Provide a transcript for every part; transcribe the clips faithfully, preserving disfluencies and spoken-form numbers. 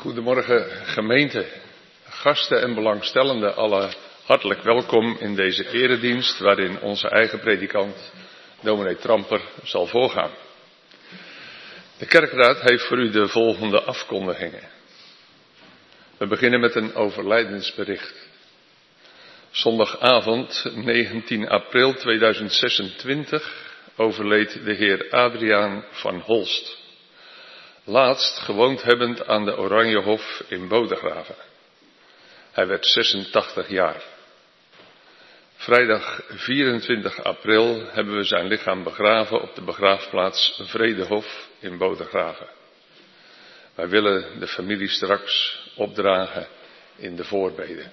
Goedemorgen gemeente, gasten en belangstellenden, alle hartelijk welkom in deze eredienst waarin onze eigen predikant, dominee Tramper, zal voorgaan. De kerkraad heeft voor u de volgende afkondigingen. We beginnen met een overlijdensbericht. Zondagavond negentien april tweeduizend zesentwintig overleed de heer Adriaan van Holst. Laatst gewoond hebbend aan de Oranjehof in Bodegraven. Hij werd zesentachtig jaar. Vrijdag vierentwintig april hebben we zijn lichaam begraven op de begraafplaats Vredehof in Bodegraven. Wij willen de familie straks opdragen in de voorbeden.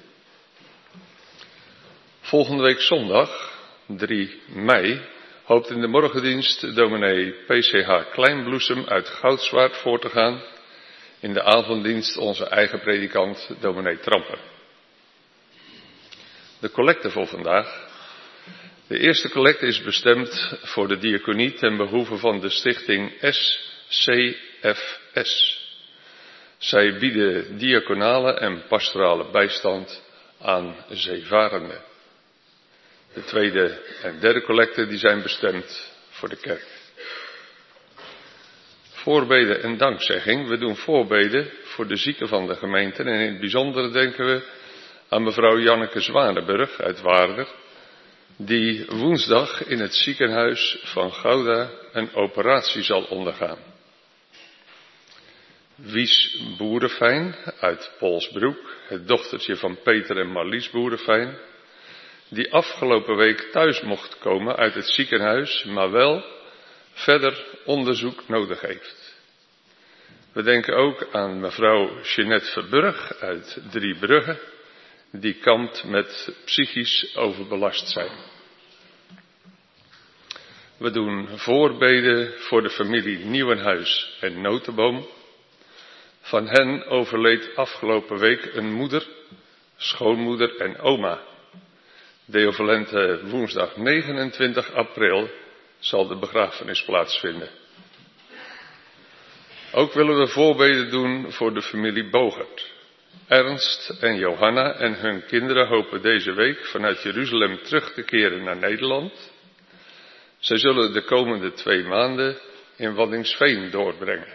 Volgende week zondag, drie mei, hoopt in de morgendienst dominee P C H Kleinbloesem uit Goudswaard voor te gaan. In de avonddienst onze eigen predikant, dominee Tramper. De collecte voor vandaag. De eerste collecte is bestemd voor de diaconie ten behoeve van de stichting S C F S. Zij bieden diaconale en pastorale bijstand aan zeevarenden. De tweede en derde collecte die zijn bestemd voor de kerk. Voorbeden en dankzegging. We doen voorbeden voor de zieken van de gemeente. En in het bijzonder denken we aan mevrouw Janneke Zwanenburg uit Waarder. Die woensdag in het ziekenhuis van Gouda een operatie zal ondergaan. Wies Boerefijn uit Polsbroek. Het dochtertje van Peter en Marlies Boerefijn. Die afgelopen week thuis mocht komen uit het ziekenhuis, maar wel verder onderzoek nodig heeft. We denken ook aan mevrouw Jeanette Verburg uit Driebrugge, die kampt met psychisch overbelast zijn. We doen voorbeden voor de familie Nieuwenhuis en Notenboom. Van hen overleed afgelopen week een moeder, schoonmoeder en oma. Deovalente woensdag negenentwintig april zal de begrafenis plaatsvinden. Ook willen we voorbeden doen voor de familie Bogert. Ernst en Johanna en hun kinderen hopen deze week vanuit Jeruzalem terug te keren naar Nederland. Zij zullen de komende twee maanden in Waddinxveen doorbrengen.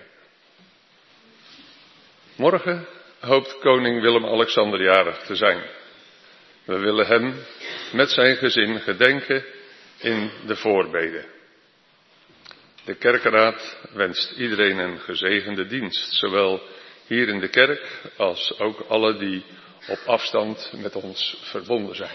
Morgen hoopt koning Willem-Alexander jarig te zijn. We willen hem met zijn gezin gedenken in de voorbeden. De kerkenraad wenst iedereen een gezegende dienst, zowel hier in de kerk als ook alle die op afstand met ons verbonden zijn.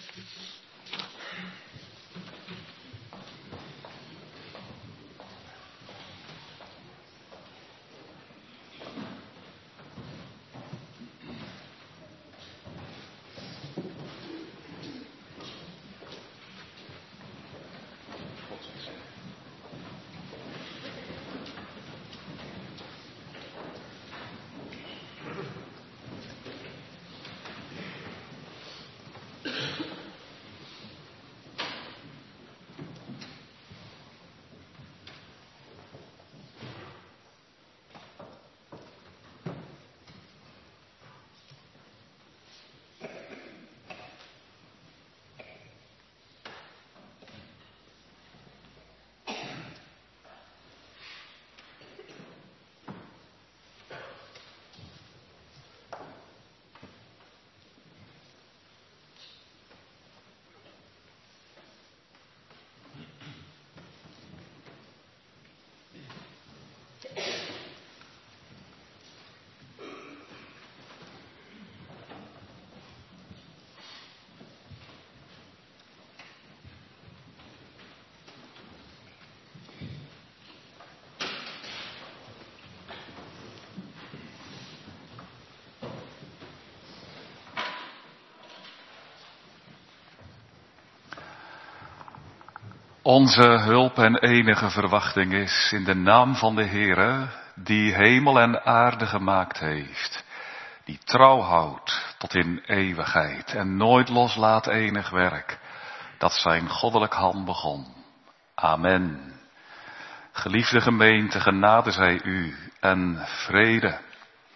Onze hulp en enige verwachting is in de naam van de Heere, die hemel en aarde gemaakt heeft, die trouw houdt tot in eeuwigheid en nooit loslaat enig werk, dat zijn goddelijk hand begon. Amen. Geliefde gemeente, genade zij u en vrede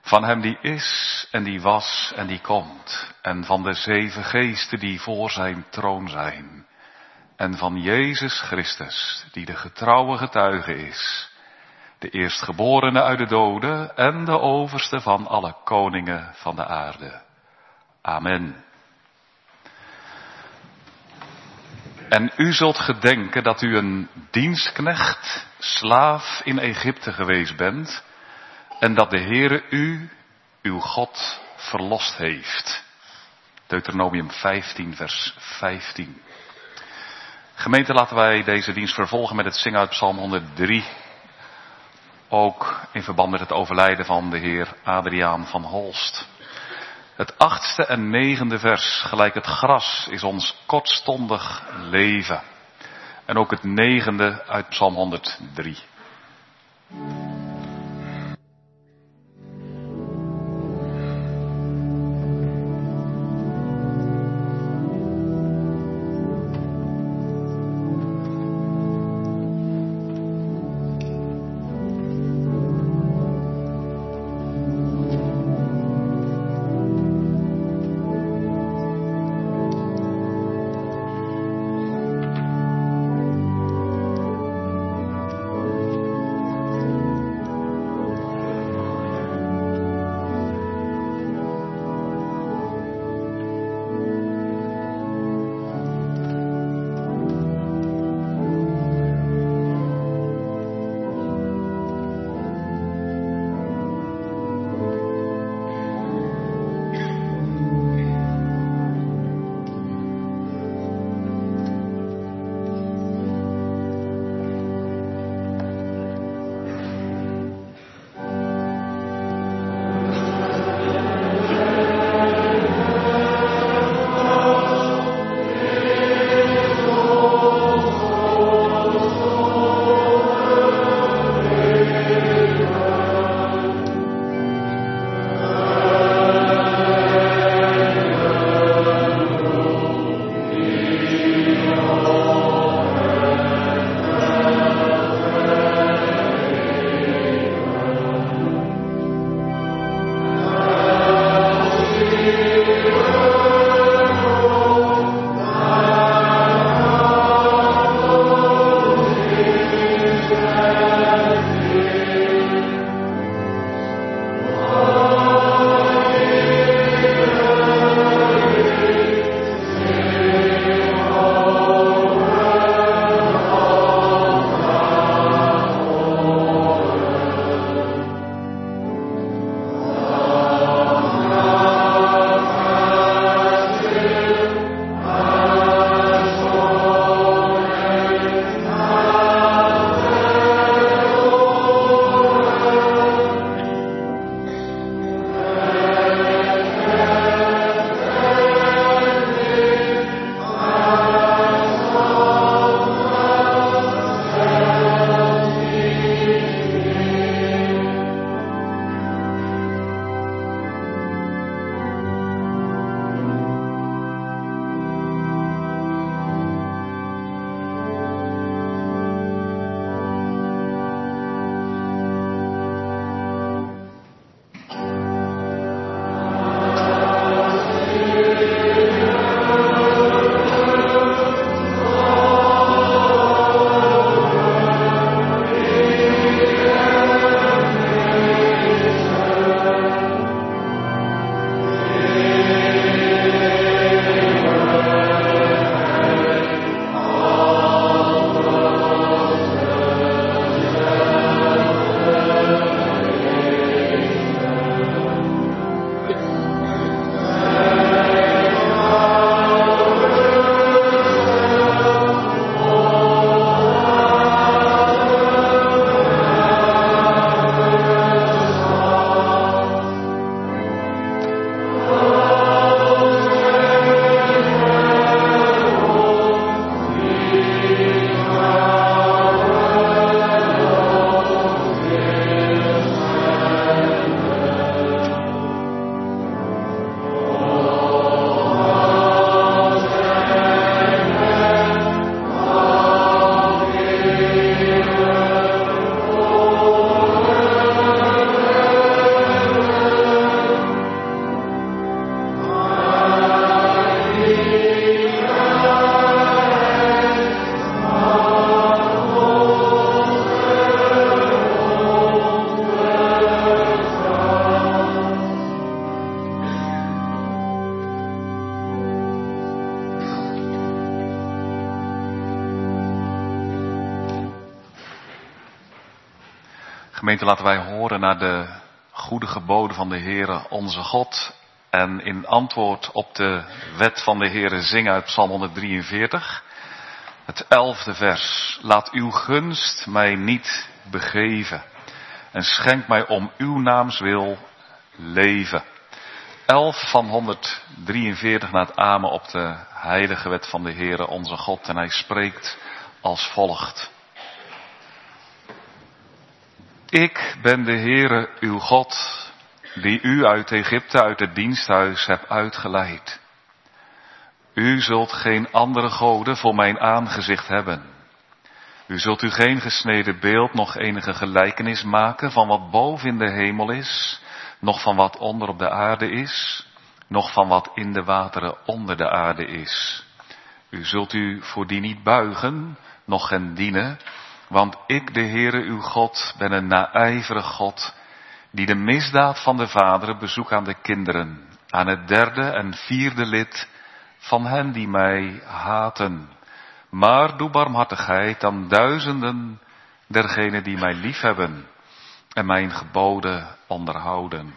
Van hem die is en die was en die komt. En van de zeven geesten die voor zijn troon zijn. En van Jezus Christus, die de getrouwe getuige is. De eerstgeborene uit de doden en de overste van alle koningen van de aarde. Amen. En u zult gedenken dat u een dienstknecht, slaaf in Egypte geweest bent. En dat de Heere u, uw God, verlost heeft. Deuteronomium vijftien, vers vijftien. Gemeente, laten wij deze dienst vervolgen met het zingen uit Psalm honderddrie. Ook in verband met het overlijden van de heer Adriaan van Holst. Het achtste en negende vers, gelijk het gras, is ons kortstondig leven. En ook het negende uit Psalm honderddrie. Gemeente, laten wij horen naar de goede geboden van de Heere onze God. En in antwoord op de wet van de Heere zingen uit Psalm honderddrieënveertig. Het elfde vers. Laat uw gunst mij niet begeven. En schenk mij om uw naams wil leven. elf van honderddrieënveertig na het amen op de heilige wet van de Heere onze God. En hij spreekt als volgt. Ik ben de Heere uw God, die u uit Egypte, uit het diensthuis hebt uitgeleid. U zult geen andere goden voor mijn aangezicht hebben. U zult u geen gesneden beeld, nog enige gelijkenis maken van wat boven in de hemel is, nog van wat onder op de aarde is, nog van wat in de wateren onder de aarde is. U zult u voor die niet buigen, noch hen dienen, want ik, de Heere uw God, ben een naijverig God, die de misdaad van de vaderen bezoekt aan de kinderen, aan het derde en vierde lid van hen die mij haten. Maar doe barmhartigheid aan duizenden dergenen die mij liefhebben en mijn geboden onderhouden.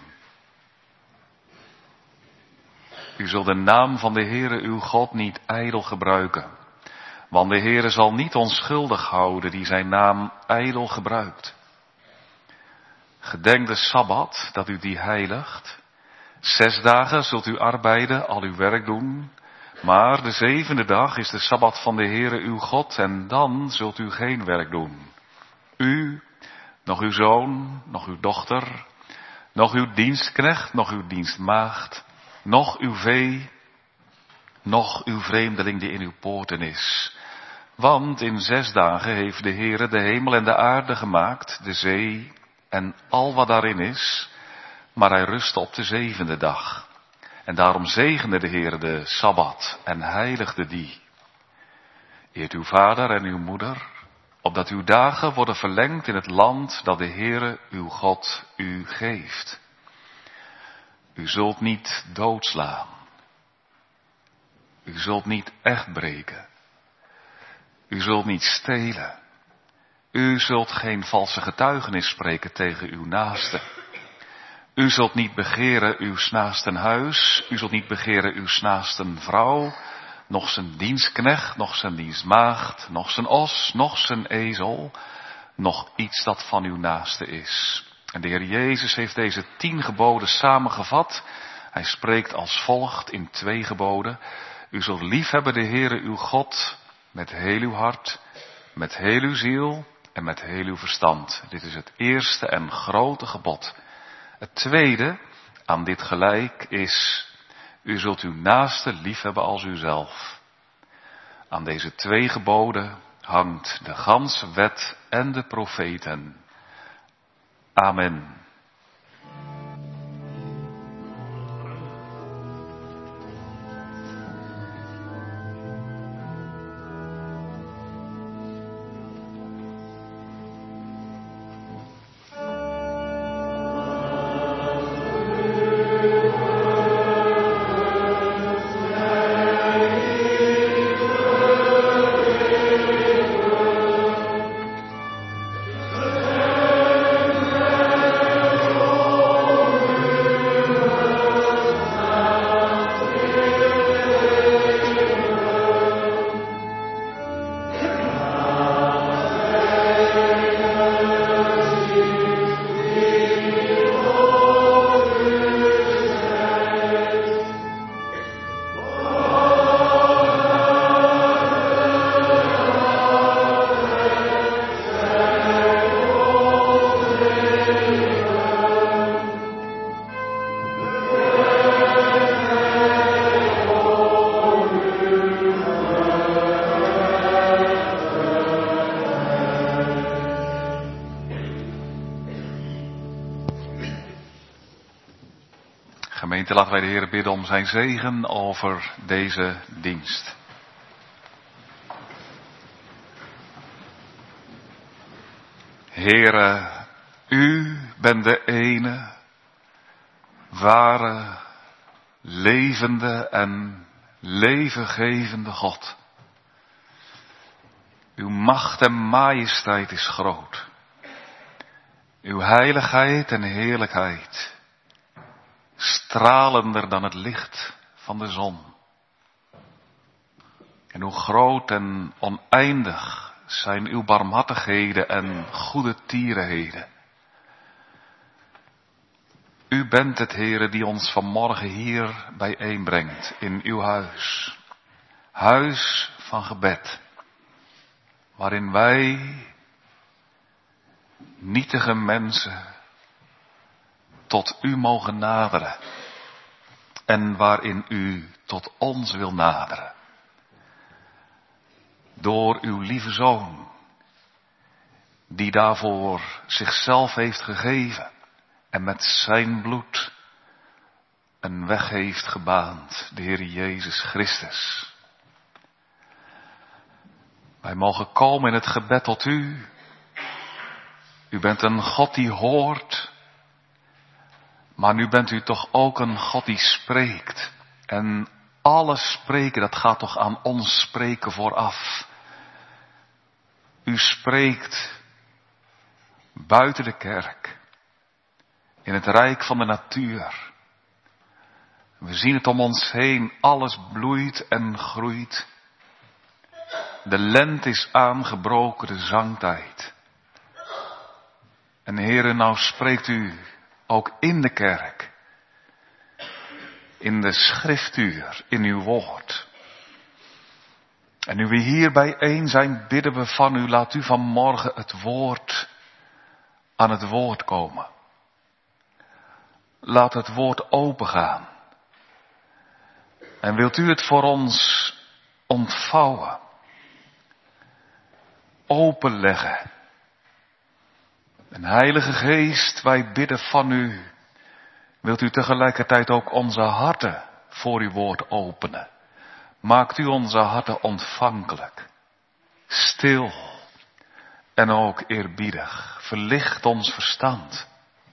U zult de naam van de Heere uw God niet ijdel gebruiken. Want de Heere zal niet onschuldig houden die zijn naam ijdel gebruikt. Gedenk de Sabbat, dat u die heiligt. Zes dagen zult u arbeiden, al uw werk doen. Maar de zevende dag is de Sabbat van de Heere uw God en dan zult u geen werk doen. U, nog uw zoon, nog uw dochter, nog uw dienstknecht, nog uw dienstmaagd, nog uw vee, nog uw vreemdeling die in uw poorten is. Want in zes dagen heeft de Heere de hemel en de aarde gemaakt, de zee en al wat daarin is, maar hij rustte op de zevende dag. En daarom zegende de Heere de Sabbat en heiligde die. Eert uw vader en uw moeder, opdat uw dagen worden verlengd in het land dat de Heere uw God u geeft. U zult niet doodslaan. U zult niet echt breken. U zult niet stelen. U zult geen valse getuigenis spreken tegen uw naaste. U zult niet begeren uw naasten huis. U zult niet begeren uw naasten vrouw. Nog zijn dienstknecht, nog zijn dienstmaagd, nog zijn os, nog zijn ezel. Nog iets dat van uw naaste is. En de Heer Jezus heeft deze tien geboden samengevat. Hij spreekt als volgt in twee geboden. U zult liefhebben de Heere uw God met heel uw hart, met heel uw ziel en met heel uw verstand. Dit is het eerste en grote gebod. Het tweede, aan dit gelijk, is, u zult uw naaste liefhebben als uzelf. Aan deze twee geboden hangt de ganse wet en de profeten. Amen. Gemeente, laten wij de Heer bidden om zijn zegen over deze dienst. Heere, u bent de ene, ware, levende en levengevende God. Uw macht en majesteit is groot. Uw heiligheid en heerlijkheid, stralender dan het licht van de zon. En hoe groot en oneindig zijn uw barmhartigheden en goede tierenheden. U bent het, Heere, die ons vanmorgen hier bijeenbrengt in uw huis. Huis van gebed, waarin wij, nietige mensen, tot u mogen naderen. En waarin u tot ons wil naderen. Door uw lieve Zoon, die daarvoor zichzelf heeft gegeven en met zijn bloed een weg heeft gebaand, de Heer Jezus Christus. Wij mogen komen in het gebed tot u. U bent een God die hoort, maar nu bent u toch ook een God die spreekt. En alles spreken, dat gaat toch aan ons spreken vooraf. U spreekt buiten de kerk, in het rijk van de natuur. We zien het om ons heen, alles bloeit en groeit. De lente is aangebroken, de zangtijd. En Heere, nou spreekt u ook in de kerk, in de schriftuur, in uw woord. En nu we hier bijeen zijn, bidden we van u, laat u vanmorgen het woord aan het woord komen. Laat het woord opengaan. En wilt u het voor ons ontvouwen, openleggen. En Heilige Geest, wij bidden van u, wilt u tegelijkertijd ook onze harten voor uw woord openen. Maakt u onze harten ontvankelijk, stil en ook eerbiedig. Verlicht ons verstand.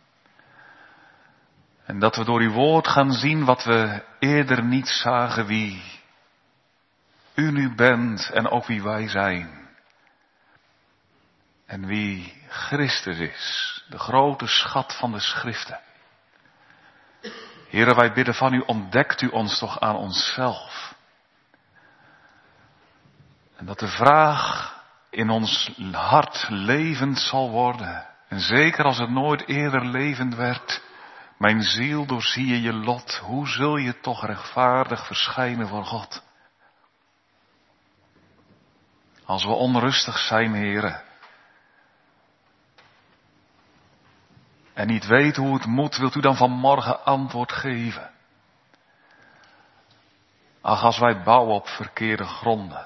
En dat we door uw woord gaan zien wat we eerder niet zagen, wie u nu bent en ook wie wij zijn. En wie Christus is, de grote schat van de schriften. Heere, wij bidden van u, ontdekt u ons toch aan onszelf. En dat de vraag in ons hart levend zal worden. En zeker als het nooit eerder levend werd. Mijn ziel, doorzie je je lot. Hoe zul je toch rechtvaardig verschijnen voor God? Als we onrustig zijn, Heere. En niet weten hoe het moet, wilt u dan vanmorgen antwoord geven? Ach, als wij bouwen op verkeerde gronden.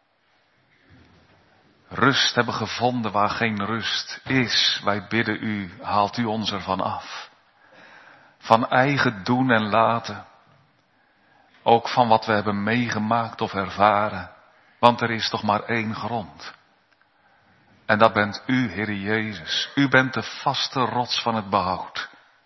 Rust hebben gevonden waar geen rust is. Wij bidden u, haalt u ons ervan af. Van eigen doen en laten. Ook van wat we hebben meegemaakt of ervaren. Want er is toch maar één grond. En dat bent u, Heer Jezus. U bent de vaste rots van het behoud.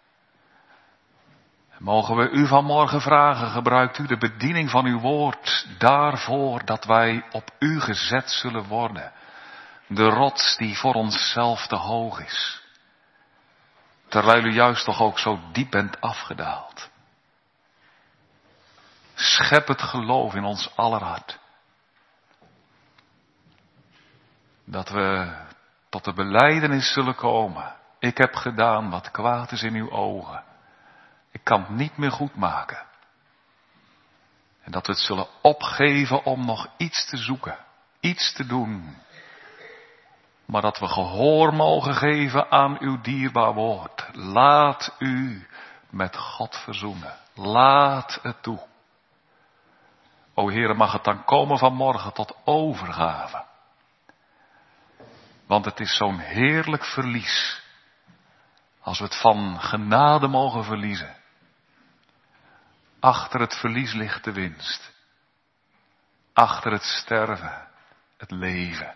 En mogen we u vanmorgen vragen, gebruikt u de bediening van uw woord daarvoor dat wij op u gezet zullen worden. De rots die voor onszelf te hoog is. Terwijl u juist toch ook zo diep bent afgedaald. Schep het geloof in ons aller hart. Dat we tot de belijdenis zullen komen. Ik heb gedaan wat kwaad is in uw ogen. Ik kan het niet meer goed maken. En dat we het zullen opgeven om nog iets te zoeken. Iets te doen. Maar dat we gehoor mogen geven aan uw dierbaar woord. Laat u met God verzoenen. Laat het toe. O Heere, mag het dan komen vanmorgen tot overgave. Want het is zo'n heerlijk verlies. Als we het van genade mogen verliezen. Achter het verlies ligt de winst. Achter het sterven, het leven.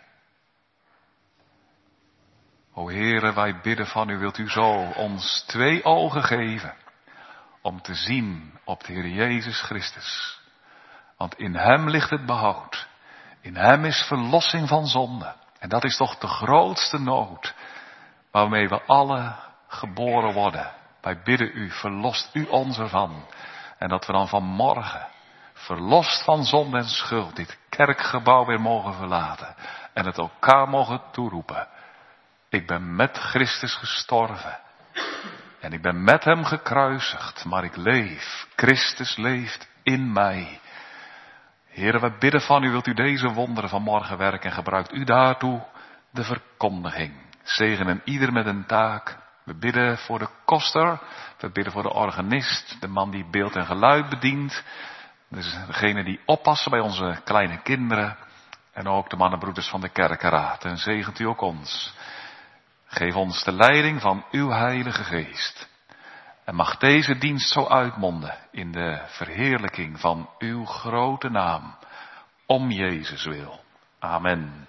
O Heere, wij bidden van u, wilt u zo ons twee ogen geven. Om te zien op de Heer Jezus Christus. Want in hem ligt het behoud. In hem is verlossing van zonde. En dat is toch de grootste nood. waarmee we alle geboren worden. Wij bidden u, verlost u ons ervan. En dat we dan vanmorgen, verlost van zonde en schuld, dit kerkgebouw weer mogen verlaten. En het elkaar mogen toeroepen. Ik ben met Christus gestorven. En ik ben met hem gekruisigd, maar ik leef. Christus leeft in mij. Heren, we bidden van u, wilt u deze wonderen van morgen werken en gebruikt u daartoe de verkondiging. Zegenen ieder met een taak. We bidden voor de koster, we bidden voor de organist, de man die beeld en geluid bedient. Dus degene die oppassen bij onze kleine kinderen. En ook de mannenbroeders van de kerkenraad. En zegent u ook ons. Geef ons de leiding van uw Heilige Geest. En mag deze dienst zo uitmonden in de verheerlijking van uw grote naam. Om Jezus wil. Amen.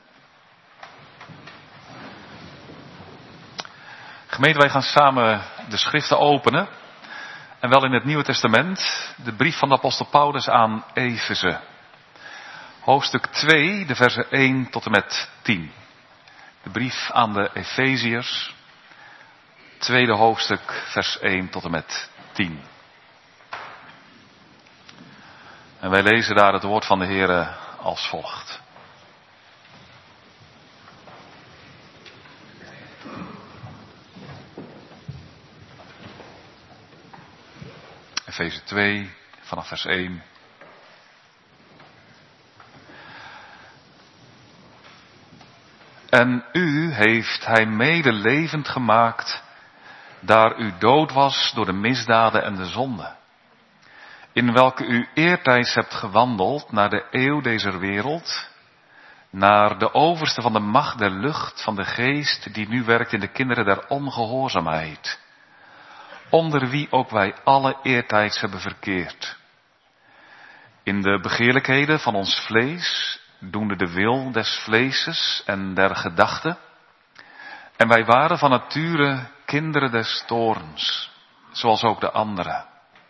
Gemeente, wij gaan samen de schriften openen. En wel in het Nieuwe Testament. De brief van de apostel Paulus aan Efeze. Hoofdstuk twee, de versen één tot en met tien. De brief aan de Efeziërs. Tweede hoofdstuk, vers één tot en met tien. En wij lezen daar het woord van de Heere als volgt. Efeze twee, vanaf vers één. En u heeft hij mede levend gemaakt, daar u dood was door de misdaden en de zonde, in welke u eertijds hebt gewandeld naar de eeuw deze wereld, naar de overste van de macht der lucht, van de geest die nu werkt in de kinderen der ongehoorzaamheid, onder wie ook wij alle eertijds hebben verkeerd. In de begeerlijkheden van ons vlees, doende de wil des vleeses en der gedachten. En wij waren van nature kinderen des toorns, zoals ook de anderen.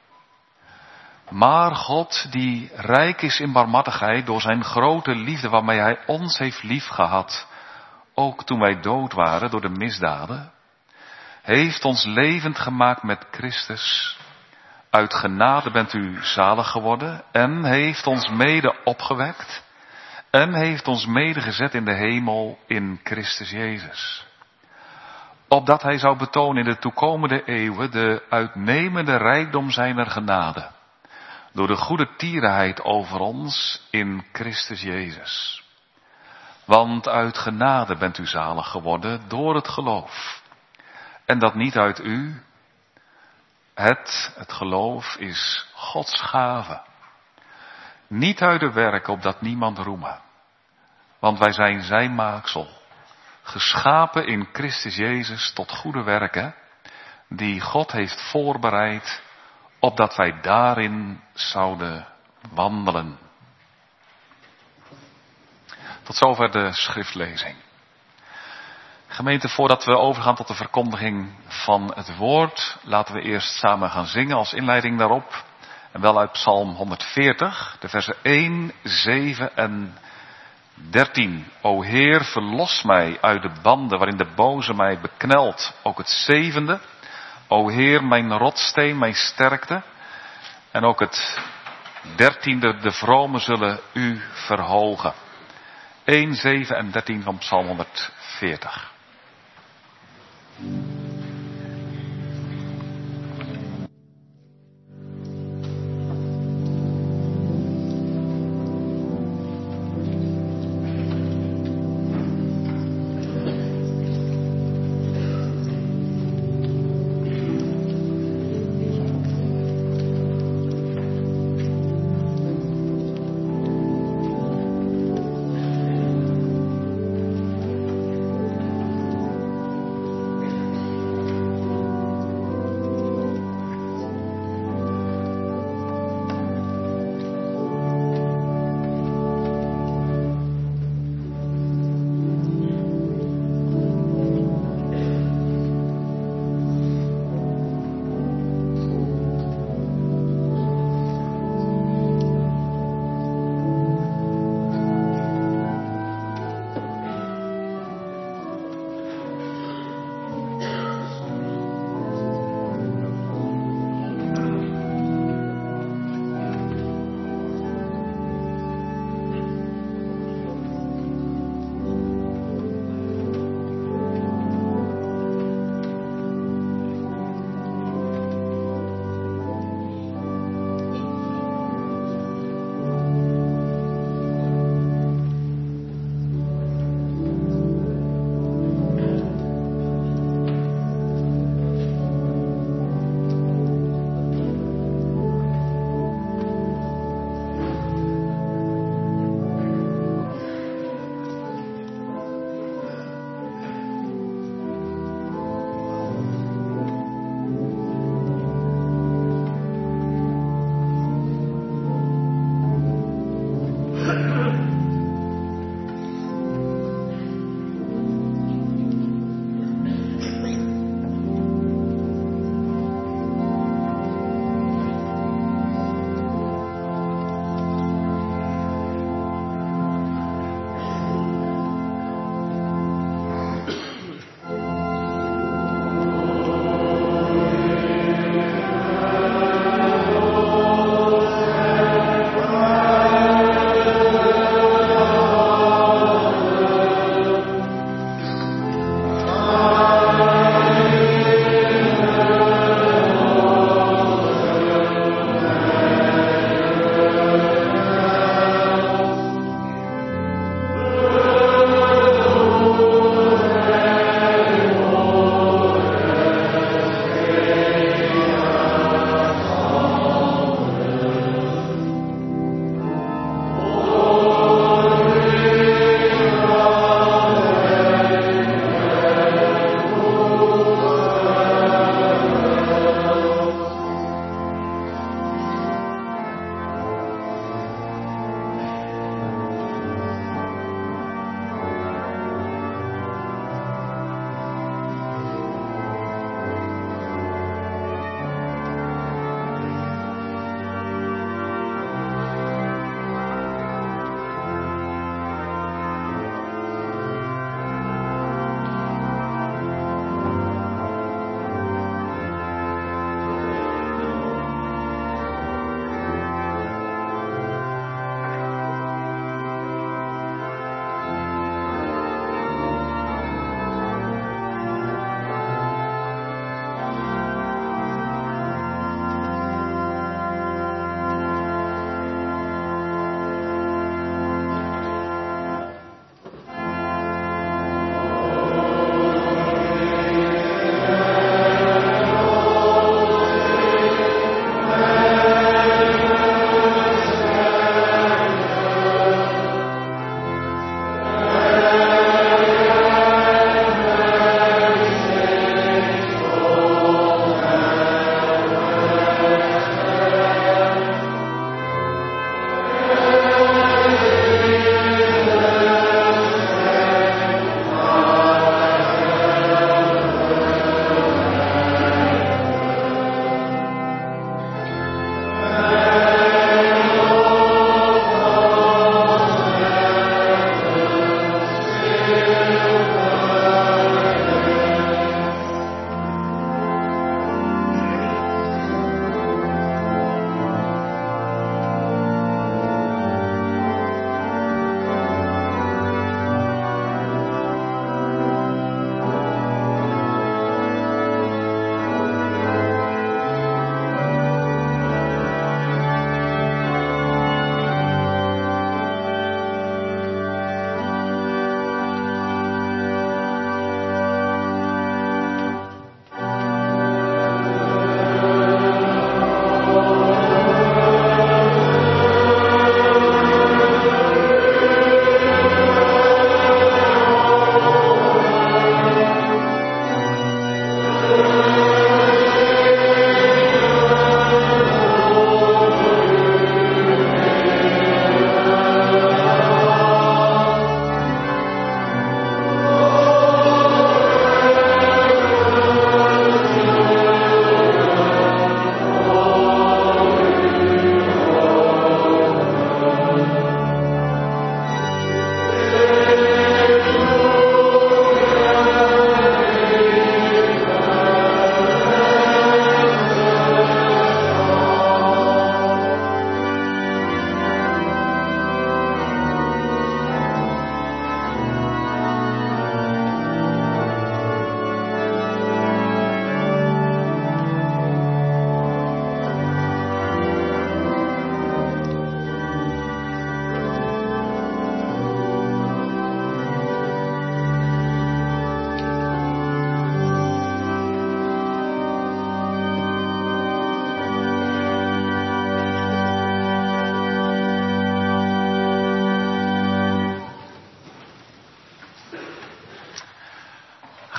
Maar God, die rijk is in barmhartigheid door zijn grote liefde waarmee hij ons heeft liefgehad, ook toen wij dood waren door de misdaden, heeft ons levend gemaakt met Christus. Uit genade bent u zalig geworden en heeft ons mede opgewekt en heeft ons mede gezet in de hemel in Christus Jezus. Opdat hij zou betonen in de toekomende eeuwen de uitnemende rijkdom zijner genade, door de goede tierenheid over ons in Christus Jezus. Want uit genade bent u zalig geworden door het geloof. En dat niet uit u. Het, het geloof is Gods gave. Niet uit de werken opdat niemand roemen. Want wij zijn zijn maaksel. Geschapen in Christus Jezus tot goede werken. Die God heeft voorbereid. Opdat wij daarin zouden wandelen. Tot zover de schriftlezing. Gemeente, voordat we overgaan tot de verkondiging van het woord, laten we eerst samen gaan zingen als inleiding daarop. En wel uit Psalm honderdveertig, de versen één, zeven en dertien. O Heer, verlos mij uit de banden waarin de boze mij beknelt. Ook het zevende. O Heer, mijn rotsteen, mijn sterkte. En ook het dertiende, de vromen zullen u verhogen. één, zeven en dertien van Psalm honderdveertig.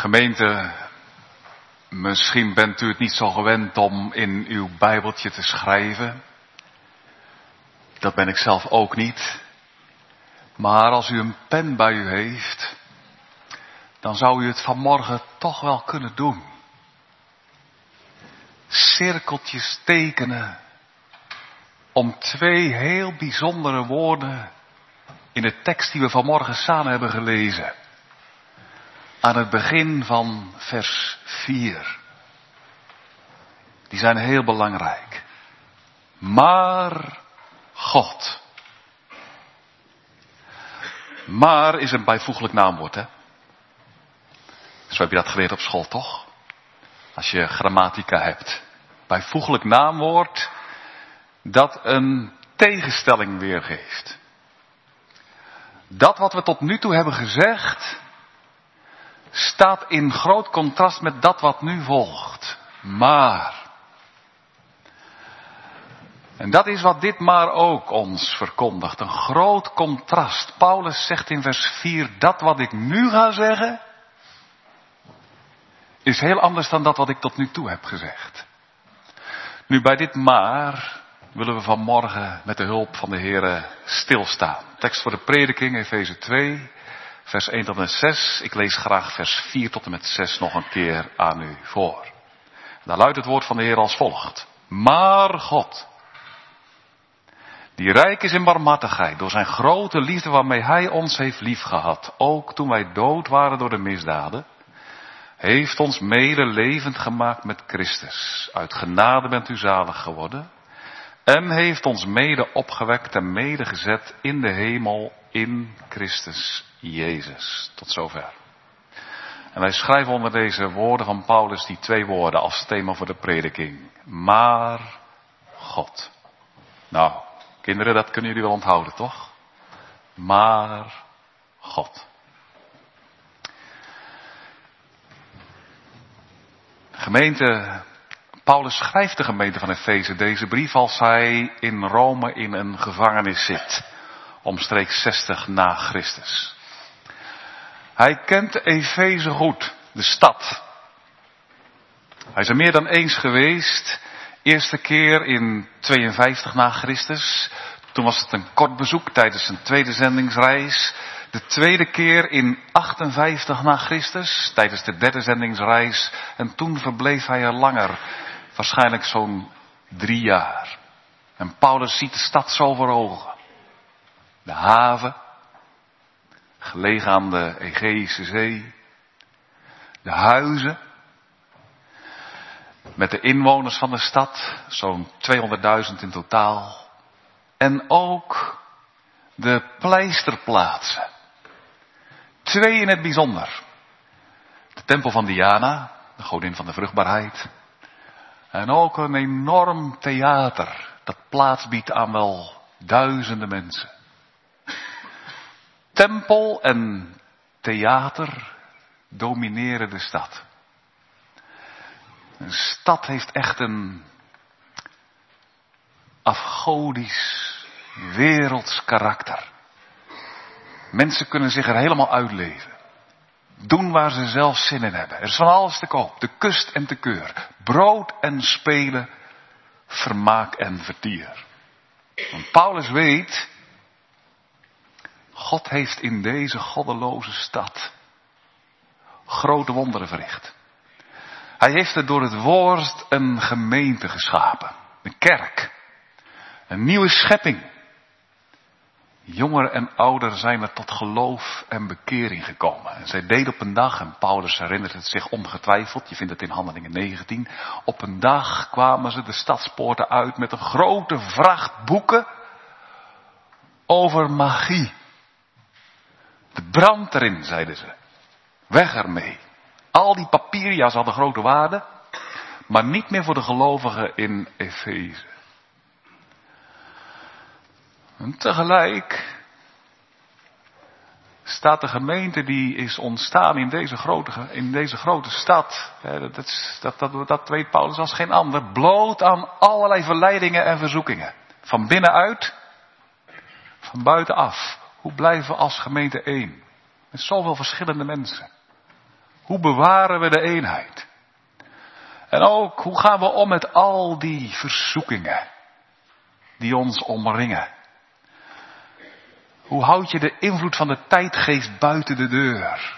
Gemeente, misschien bent u het niet zo gewend om in uw Bijbeltje te schrijven. Dat ben ik zelf ook niet. Maar als u een pen bij u heeft, dan zou u het vanmorgen toch wel kunnen doen. Cirkeltjes tekenen om twee heel bijzondere woorden in de tekst die we vanmorgen samen hebben gelezen. Aan het begin van vers vier. Die zijn heel belangrijk. Maar God. Maar is een bijvoeglijk naamwoord, hè? Zo heb je dat geleerd op school, toch? Als je grammatica hebt. Bijvoeglijk naamwoord dat een tegenstelling weergeeft. Dat wat we tot nu toe hebben gezegd staat in groot contrast met dat wat nu volgt. Maar. En dat is wat dit maar ook ons verkondigt. Een groot contrast. Paulus zegt in vers vier, dat wat ik nu ga zeggen is heel anders dan dat wat ik tot nu toe heb gezegd. Nu bij dit maar willen we vanmorgen met de hulp van de Heere stilstaan. Tekst voor de prediking, Efeze twee, vers één tot en met zes. Ik lees graag vers vier tot en met zes nog een keer aan u voor. Daar luidt het woord van de Heer als volgt. Maar God, die rijk is in barmhartigheid, door zijn grote liefde waarmee hij ons heeft liefgehad, ook toen wij dood waren door de misdaden, heeft ons mede levend gemaakt met Christus. Uit genade bent u zalig geworden. En heeft ons mede opgewekt en mede gezet in de hemel in Christus Jezus. Tot zover. En wij schrijven onder deze woorden van Paulus die twee woorden als thema voor de prediking. Maar God. Nou, kinderen, dat kunnen jullie wel onthouden, toch? Maar God. Gemeente, Paulus schrijft de gemeente van Efeze deze brief als hij in Rome in een gevangenis zit. Omstreeks zestig na Christus. Hij kent Efeze goed, de stad. Hij is er meer dan eens geweest. Eerste keer in tweeënvijftig na Christus. Toen was het een kort bezoek tijdens zijn tweede zendingsreis. De tweede keer in achtenvijftig na Christus, tijdens de derde zendingsreis. En toen verbleef hij er langer, waarschijnlijk zo'n drie jaar. En Paulus ziet de stad zo voor ogen. De haven, gelegen aan de Egeïsche Zee. De huizen, met de inwoners van de stad, zo'n tweehonderdduizend in totaal. En ook de pleisterplaatsen. Twee in het bijzonder. De tempel van Diana, de godin van de vruchtbaarheid. En ook een enorm theater dat plaats biedt aan wel duizenden mensen. Tempel en theater domineren de stad. Een stad heeft echt een afgodisch, werelds karakter. Mensen kunnen zich er helemaal uitleven. Doen waar ze zelf zin in hebben. Er is van alles te koop. De kust en te keur. Brood en spelen. Vermaak en vertier. Want Paulus weet. God heeft in deze goddeloze stad grote wonderen verricht. Hij heeft er door het woord een gemeente geschapen. Een kerk. Een nieuwe schepping. Jonger en ouder zijn er tot geloof en bekering gekomen. En zij deden op een dag, en Paulus herinnert het zich ongetwijfeld, je vindt het in Handelingen negentien. Op een dag kwamen ze de stadspoorten uit met een grote vracht boeken over magie. De brand erin, zeiden ze. Weg ermee. Al die papiria hadden grote waarde, maar niet meer voor de gelovigen in Efeze. En tegelijk staat de gemeente die is ontstaan in deze grote, in deze grote stad. Dat, dat, dat, dat weet Paulus als geen ander. Bloot aan allerlei verleidingen en verzoekingen. Van binnenuit, van buitenaf. Hoe blijven we als gemeente één? Met zoveel verschillende mensen. Hoe bewaren we de eenheid? En ook, hoe gaan we om met al die verzoekingen die ons omringen? Hoe houd je de invloed van de tijdgeest buiten de deur?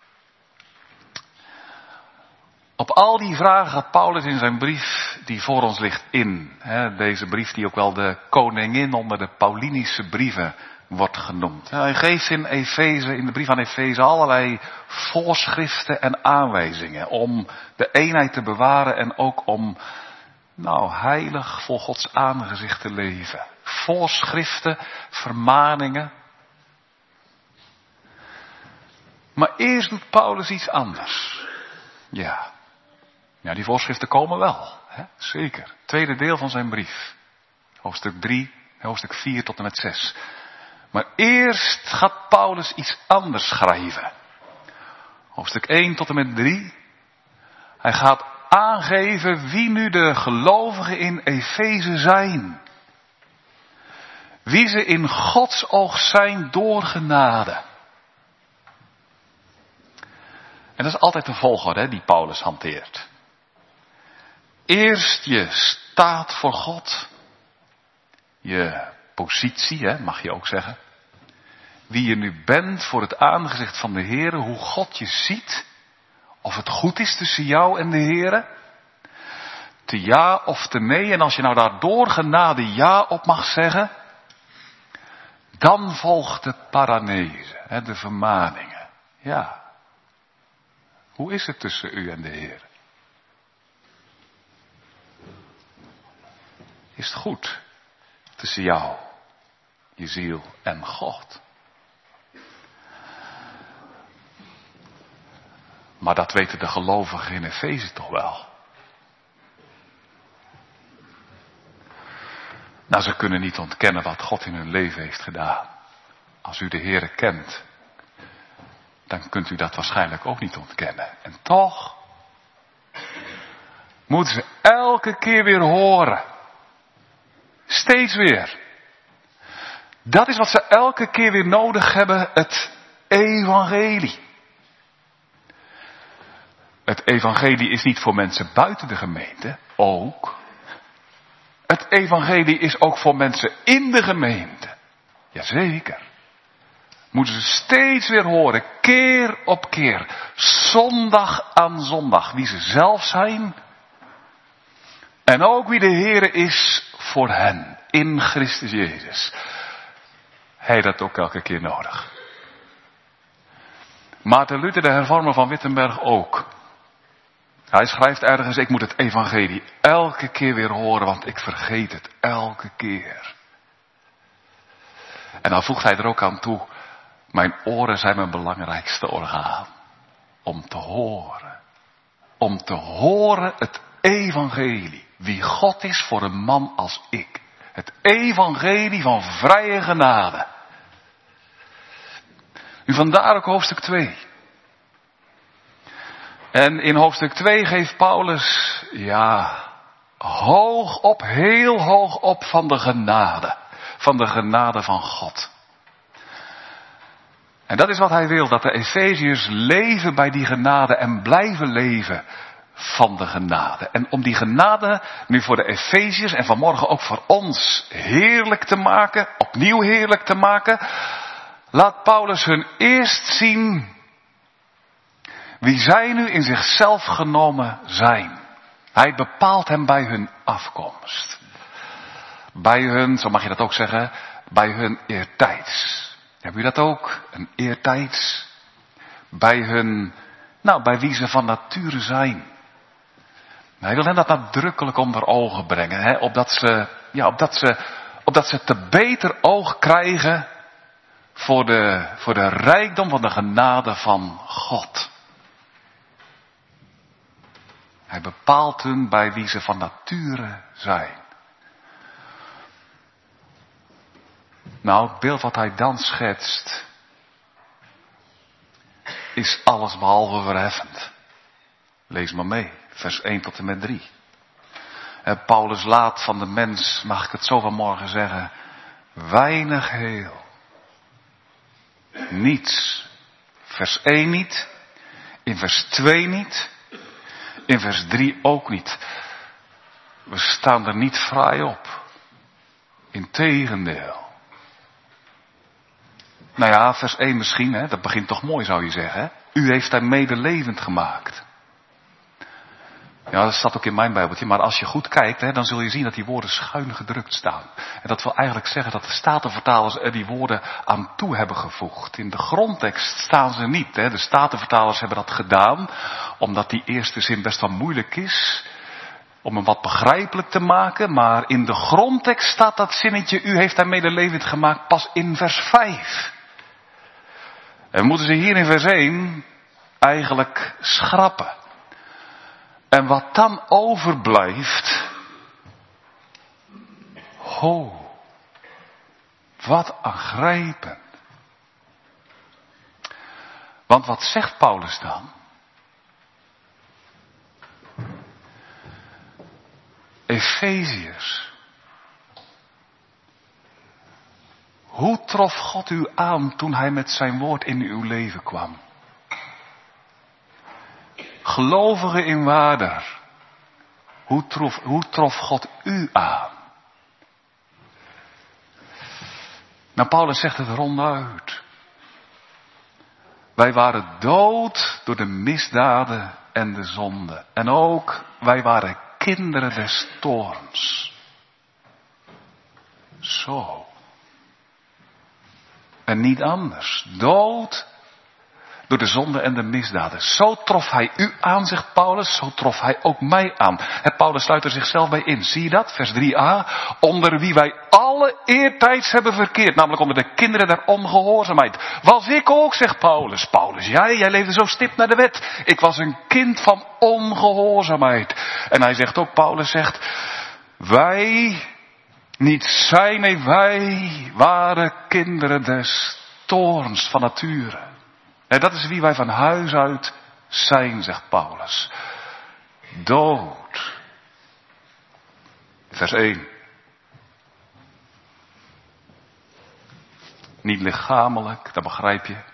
Op al die vragen gaat Paulus in zijn brief die voor ons ligt in. Deze brief die ook wel de koningin onder de Paulinische brieven wordt genoemd. Hij geeft in Efeze, in de brief aan Efeze allerlei voorschriften en aanwijzingen om de eenheid te bewaren en ook om, nou, heilig voor Gods aangezicht te leven. Voorschriften, vermaningen. Maar eerst doet Paulus iets anders. Ja. Ja, die voorschriften komen wel. Hè? Zeker. Tweede deel van zijn brief. Hoofdstuk drie, hoofdstuk vier tot en met zes. Maar eerst gaat Paulus iets anders schrijven. Hoofdstuk één tot en met drie. Hij gaat aangeven wie nu de gelovigen in Efeze zijn. Wie ze in Gods oog zijn door genade. En dat is altijd de volgorde hè, die Paulus hanteert. Eerst je staat voor God. Je positie, hè, mag je ook zeggen. Wie je nu bent voor het aangezicht van de Heere. Hoe God je ziet. Of het goed is tussen jou en de Heere. Te ja of te nee. En als je nou daar door genade ja op mag zeggen. Dan volgt de paranese, hè, de vermaningen. Ja. Hoe is het tussen u en de Heer? Is het goed tussen jou, je ziel en God? Maar dat weten de gelovigen in Efeze toch wel. Nou, ze kunnen niet ontkennen wat God in hun leven heeft gedaan. Als u de Heere kent, dan kunt u dat waarschijnlijk ook niet ontkennen. En toch moeten ze elke keer weer horen. Steeds weer. Dat is wat ze elke keer weer nodig hebben, het evangelie. Het evangelie is niet voor mensen buiten de gemeente, ook. Het evangelie is ook voor mensen in de gemeente. Jazeker. Moeten ze steeds weer horen, keer op keer, zondag aan zondag, wie ze zelf zijn. En ook wie de Heere is voor hen, in Christus Jezus. Hij dat ook elke keer nodig. Maarten Luther, de hervormer van Wittenberg, ook. Hij schrijft ergens, ik moet het evangelie elke keer weer horen, want ik vergeet het elke keer. En dan voegt hij er ook aan toe, mijn oren zijn mijn belangrijkste orgaan. Om te horen. Om te horen het evangelie. Wie God is voor een man als ik. Het evangelie van vrije genade. Nu vandaar ook hoofdstuk twee. En in hoofdstuk twee geeft Paulus, ja, hoog op, heel hoog op van de genade. Van de genade van God. En dat is wat hij wil, dat de Efeziërs leven bij die genade en blijven leven van de genade. En om die genade nu voor de Efeziërs en vanmorgen ook voor ons heerlijk te maken, opnieuw heerlijk te maken, laat Paulus hun eerst zien wie zij nu in zichzelf genomen zijn. Hij bepaalt hen bij hun afkomst. Bij hun, zo mag je dat ook zeggen, bij hun eertijds. Heb u dat ook? Een eertijds. Bij hun, nou, bij wie ze van nature zijn. Hij wil hen dat nadrukkelijk onder ogen brengen. Hè? Opdat ze, ja, opdat ze, opdat ze te beter oog krijgen voor de, voor de rijkdom van de genade van God. Hij bepaalt hun bij wie ze van nature zijn. Nou, het beeld wat hij dan schetst is alles behalve verheffend. Lees maar mee, vers één tot en met drie. Paulus laat van de mens, mag ik het zo vanmorgen zeggen, weinig heel. Niets. Vers één niet. In vers twee niet. In vers drie ook niet. We staan er niet vrij op. Integendeel. Nou ja, vers één misschien, hè? Dat begint toch mooi zou je zeggen. Hè? U heeft hem medelevend gemaakt. Ja, dat staat ook in mijn Bijbeltje. Maar als je goed kijkt, hè, dan zul je zien dat die woorden schuin gedrukt staan. En dat wil eigenlijk zeggen dat de Statenvertalers er die woorden aan toe hebben gevoegd. In de grondtekst staan ze niet. Hè. De Statenvertalers hebben dat gedaan, omdat die eerste zin best wel moeilijk is. Om hem wat begrijpelijk te maken. Maar in de grondtekst staat dat zinnetje, u heeft hem medelevend gemaakt, pas in vers vijf. En we moeten ze hier in vers één eigenlijk schrappen. En wat dan overblijft, ho, wat aangrijpend. Want wat zegt Paulus dan? Efeziërs, hoe trof God u aan toen hij met zijn woord in uw leven kwam? Gelovigen in waarder, hoe trof, hoe trof God u aan? Nou, Paulus zegt het ronduit. Wij waren dood door de misdaden en de zonde. En ook, wij waren kinderen des toorns. Zo. En niet anders. Dood door de zonde en de misdaden. Zo trof hij u aan, zegt Paulus. Zo trof hij ook mij aan. En Paulus sluit er zichzelf bij in. Zie je dat? Vers drie a. Onder wie wij alle eertijds hebben verkeerd. Namelijk onder de kinderen der ongehoorzaamheid. Was ik ook, zegt Paulus. Paulus, jij, jij leefde zo stipt naar de wet. Ik was een kind van ongehoorzaamheid. En hij zegt ook, Paulus zegt, wij, niet zij, nee wij, waren kinderen des toorns van nature. En dat is wie wij van huis uit zijn, zegt Paulus. Dood. Vers één. Niet lichamelijk, dat begrijp je.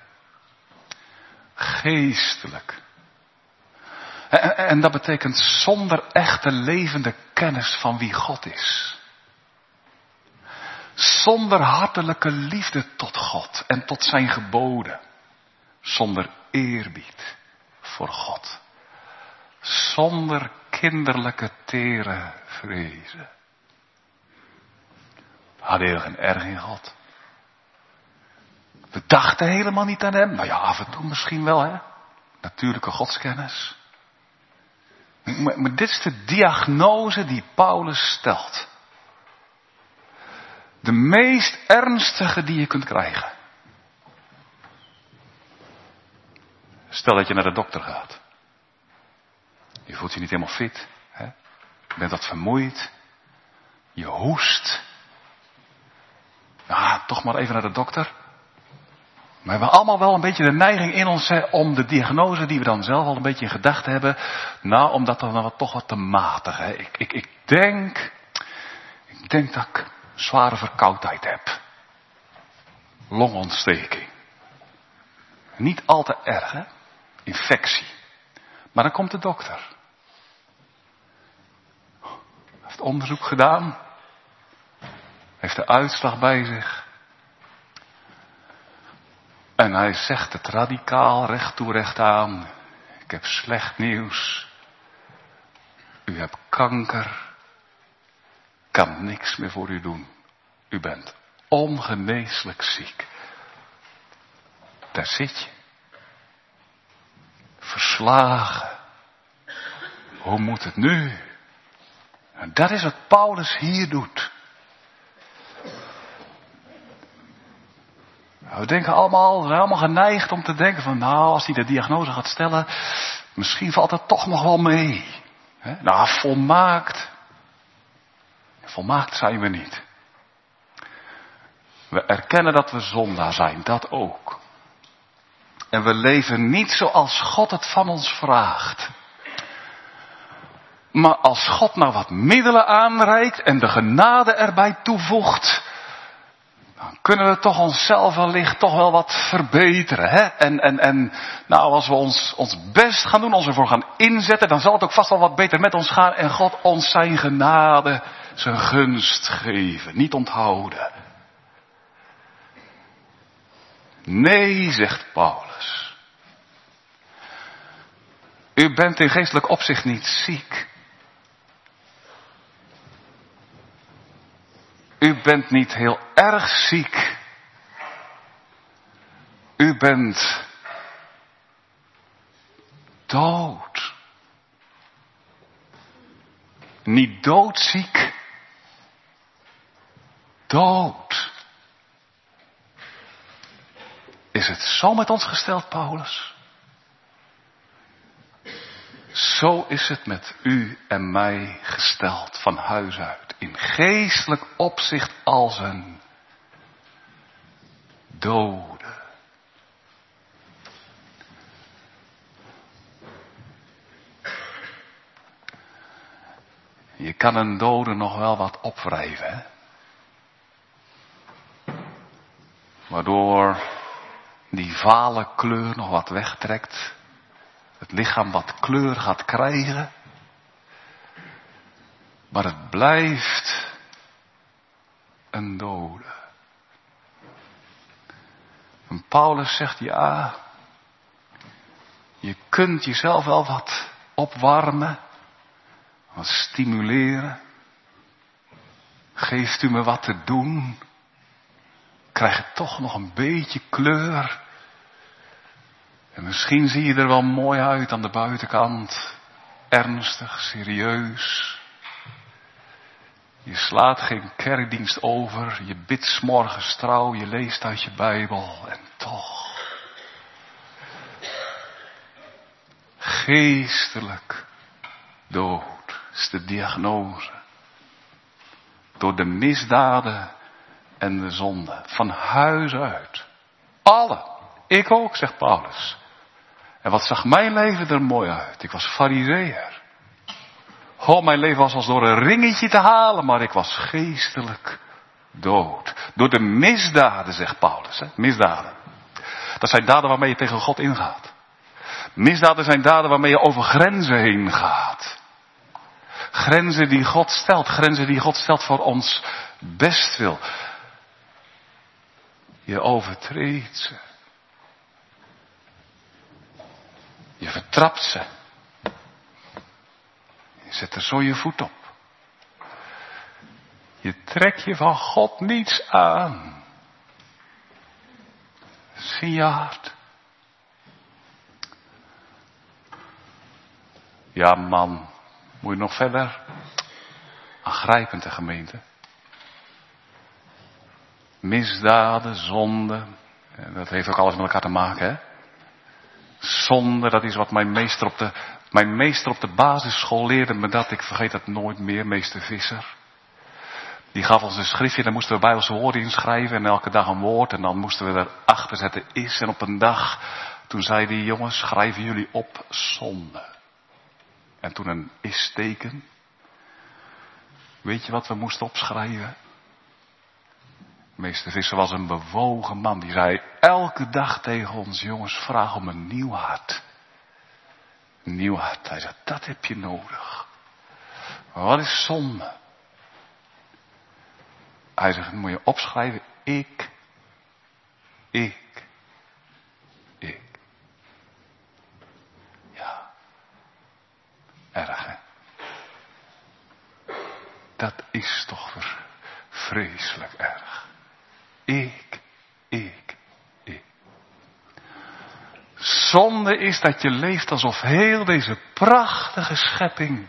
Geestelijk. En, en dat betekent zonder echte levende kennis van wie God is. Zonder hartelijke liefde tot God en tot zijn geboden. Zonder eerbied voor God. Zonder kinderlijke tere vrezen. We hadden heel geen erg in God. We dachten helemaal niet aan hem. Nou ja, af en toe misschien wel, hè. Natuurlijke godskennis. Maar, maar dit is de diagnose die Paulus stelt. De meest ernstige die je kunt krijgen. Stel dat je naar de dokter gaat. Je voelt je niet helemaal fit. Hè? Je bent wat vermoeid. Je hoest. Ja, toch maar even naar de dokter. Maar we hebben allemaal wel een beetje de neiging in ons hè, om de diagnose die we dan zelf al een beetje in gedachten hebben. Nou, om dat dan wat, toch wat te matigen. Hè? Ik, ik, ik denk. Ik denk dat ik zware verkoudheid heb. Longontsteking. Niet al te erg, hè? Infectie. Maar dan komt de dokter. Hij heeft onderzoek gedaan. Heeft de uitslag bij zich. En hij zegt het radicaal, recht toe recht aan. Ik heb slecht nieuws. U hebt kanker. Kan niks meer voor u doen. U bent ongeneeslijk ziek. Daar zit je. Verslagen. Hoe moet het nu? En dat is wat Paulus hier doet. We denken allemaal, we zijn allemaal geneigd om te denken van, nou, als hij de diagnose gaat stellen, misschien valt het toch nog wel mee. He? Nou, volmaakt. Volmaakt zijn we niet. We erkennen dat we zondaar zijn, dat ook. En we leven niet zoals God het van ons vraagt. Maar als God nou wat middelen aanreikt en de genade erbij toevoegt, dan kunnen we toch onszelf wellicht toch wel wat verbeteren. Hè? En, en, en nou, als we ons, ons best gaan doen, ons ervoor gaan inzetten, dan zal het ook vast wel wat beter met ons gaan. En God ons zijn genade, zijn gunst geven. Niet onthouden. Nee, zegt Paulus. U bent in geestelijk opzicht niet ziek. U bent niet heel erg ziek. U bent dood. Niet doodziek. Dood. Is het zo met ons gesteld, Paulus? Zo is het met u en mij gesteld van huis uit. In geestelijk opzicht als een dode. Je kan een dode nog wel wat opwrijven, hè? Waardoor die vale kleur nog wat wegtrekt. Het lichaam wat kleur gaat krijgen. Maar het blijft een dode. En Paulus zegt, ja, je kunt jezelf wel wat opwarmen, wat stimuleren. Geeft u me wat te doen, krijg je toch nog een beetje kleur. En misschien zie je er wel mooi uit aan de buitenkant. Ernstig, serieus. Je slaat geen kerkdienst over. Je bidt 's morgens trouw. Je leest uit je Bijbel. En toch. Geestelijk dood is de diagnose. Door de misdaden en de zonde. Van huis uit. Alle. Ik ook, zegt Paulus. En wat zag mijn leven er mooi uit. Ik was farizeeër. Oh, mijn leven was als door een ringetje te halen, maar ik was geestelijk dood. Door de misdaden, zegt Paulus. Hè? Misdaden. Dat zijn daden waarmee je tegen God ingaat. Misdaden zijn daden waarmee je over grenzen heen gaat. Grenzen die God stelt. Grenzen die God stelt voor ons bestwil. Je overtreedt ze. Je vertrapt ze. Je zet er zo je voet op. Je trekt je van God niets aan. Zie je hart. Ja, man. Moet je nog verder? Aangrijpend, de gemeente. Misdaden, zonden. Dat heeft ook alles met elkaar te maken, hè? Zonde, dat is wat mijn meester op de, mijn meester op de basisschool leerde me dat. Ik vergeet dat nooit meer, meester Visser. Die gaf ons een schriftje, daar moesten we Bijbelse woorden inschrijven. En elke dag een woord. En dan moesten we erachter zetten is. En op een dag, toen zei die jongens, schrijven jullie op zonde. En toen een is-teken. Weet je wat we moesten opschrijven? Meester Visser was een bewogen man. Die zei elke dag tegen ons, jongens, vraag om een nieuw hart. Een nieuw hart. Hij zei, dat heb je nodig. Maar wat is zonde? Hij zegt, moet je opschrijven, ik, ik, ik. Ja. Erg, hè? Dat is toch vreselijk erg. Ik, ik, ik. Zonde is dat je leeft alsof heel deze prachtige schepping.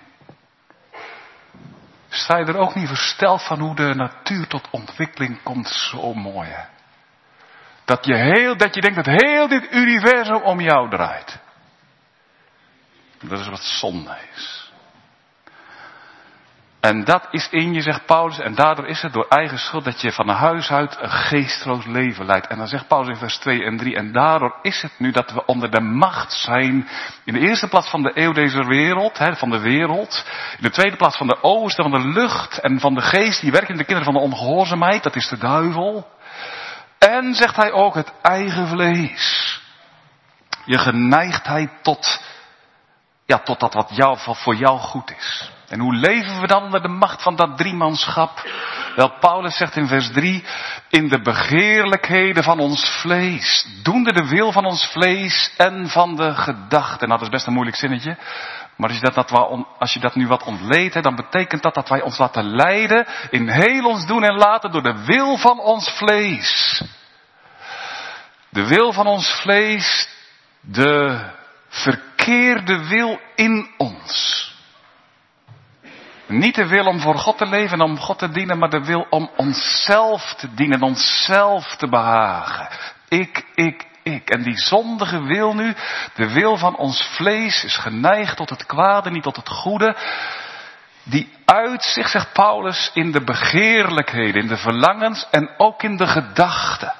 Sta je er ook niet versteld van hoe de natuur tot ontwikkeling komt? Zo mooi, hè? Dat je, heel, dat je denkt dat heel dit universum om jou draait. Dat is wat zonde is. En dat is in je, zegt Paulus, en daardoor is het door eigen schuld dat je van huis uit een geestloos leven leidt. En dan zegt Paulus in vers twee en drie, en daardoor is het nu dat we onder de macht zijn, in de eerste plaats van de eeuw deze wereld, hè, van de wereld. In de tweede plaats van de oosten, van de lucht en van de geest, die werkt in de kinderen van de ongehoorzaamheid, dat is de duivel. En, zegt hij ook, het eigen vlees. Je geneigdheid tot, ja, tot dat wat jou, voor jou goed is. En hoe leven we dan onder de macht van dat driemanschap? Wel, Paulus zegt in vers drie, in de begeerlijkheden van ons vlees, doende de wil van ons vlees en van de gedachten. Nou, dat is best een moeilijk zinnetje. Maar als je dat, dat, als je dat nu wat ontleedt, hè, dan betekent dat dat wij ons laten leiden in heel ons doen en laten door de wil van ons vlees. De wil van ons vlees, de verkeerde wil in ons. Niet de wil om voor God te leven en om God te dienen, maar de wil om onszelf te dienen, onszelf te behagen. Ik, ik, ik. En die zondige wil nu, de wil van ons vlees, is geneigd tot het kwade, niet tot het goede. Die uit zich, zegt Paulus, in de begeerlijkheden, in de verlangens en ook in de gedachten.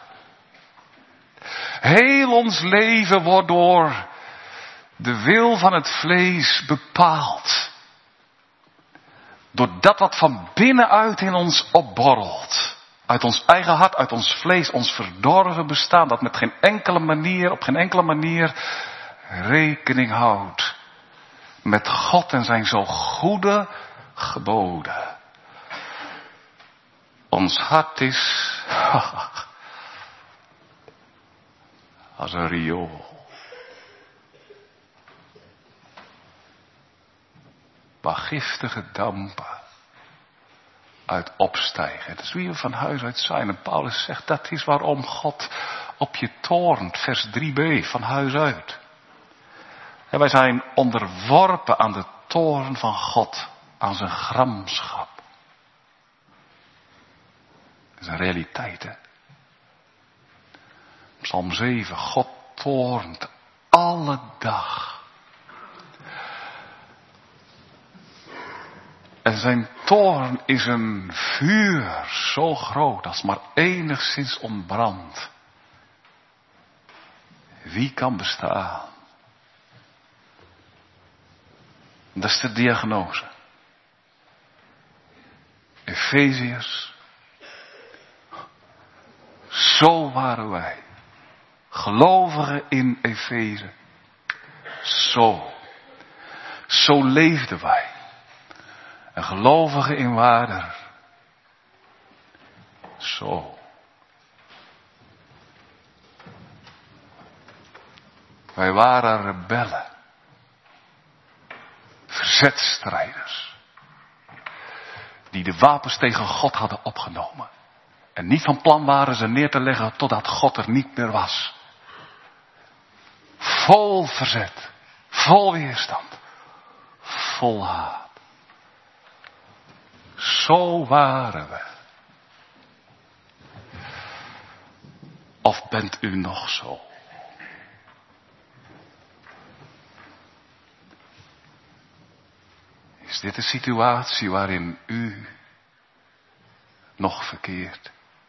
Heel ons leven wordt door de wil van het vlees bepaald. Door dat wat van binnenuit in ons opborrelt. Uit ons eigen hart, uit ons vlees, ons verdorven bestaan. Dat met geen enkele manier, op geen enkele manier rekening houdt. Met God en zijn zo goede geboden. Ons hart is als een riool. Waar giftige dampen uit opstijgen. Dat is wie we van huis uit zijn. En Paulus zegt, dat is waarom God op je toornt. Vers drie b, van huis uit. En wij zijn onderworpen aan de toorn van God. Aan zijn gramschap. Dat is een realiteit, hè. Psalm zeven, God toornt alle dag. En zijn toorn is een vuur zo groot als maar enigszins ontbrandt. Wie kan bestaan? Dat is de diagnose. Efeziërs. Zo waren wij. Gelovigen in Efeze. Zo. Zo leefden wij. Een gelovige in Waarder. Zo. Wij waren rebellen. Verzetstrijders. Die de wapens tegen God hadden opgenomen. En niet van plan waren ze neer te leggen totdat God er niet meer was. Vol verzet. Vol weerstand. Vol haat. Zo waren we. Of bent u nog zo? Is dit de situatie waarin u nog verkeert?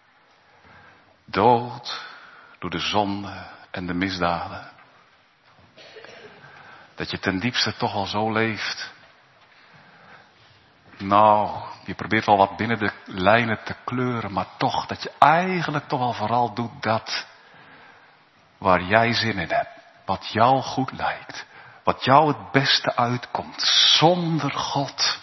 Dood door de zonde en de misdaden. Dat je ten diepste toch al zo leeft. Nou, je probeert wel wat binnen de lijnen te kleuren, maar toch dat je eigenlijk toch wel vooral doet dat waar jij zin in hebt. Wat jou goed lijkt. Wat jou het beste uitkomt. Zonder God.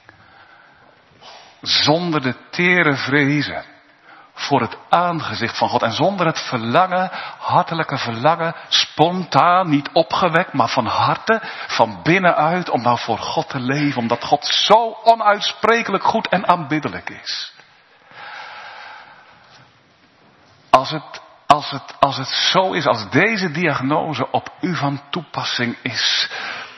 Zonder de tere vrezen voor het aangezicht van God. En zonder het verlangen, hartelijke verlangen, spontaan, niet opgewekt, maar van harte, van binnenuit, om nou voor God te leven. Omdat God zo onuitsprekelijk goed en aanbiddelijk is. Als het, als het, als het zo is, als deze diagnose op u van toepassing is,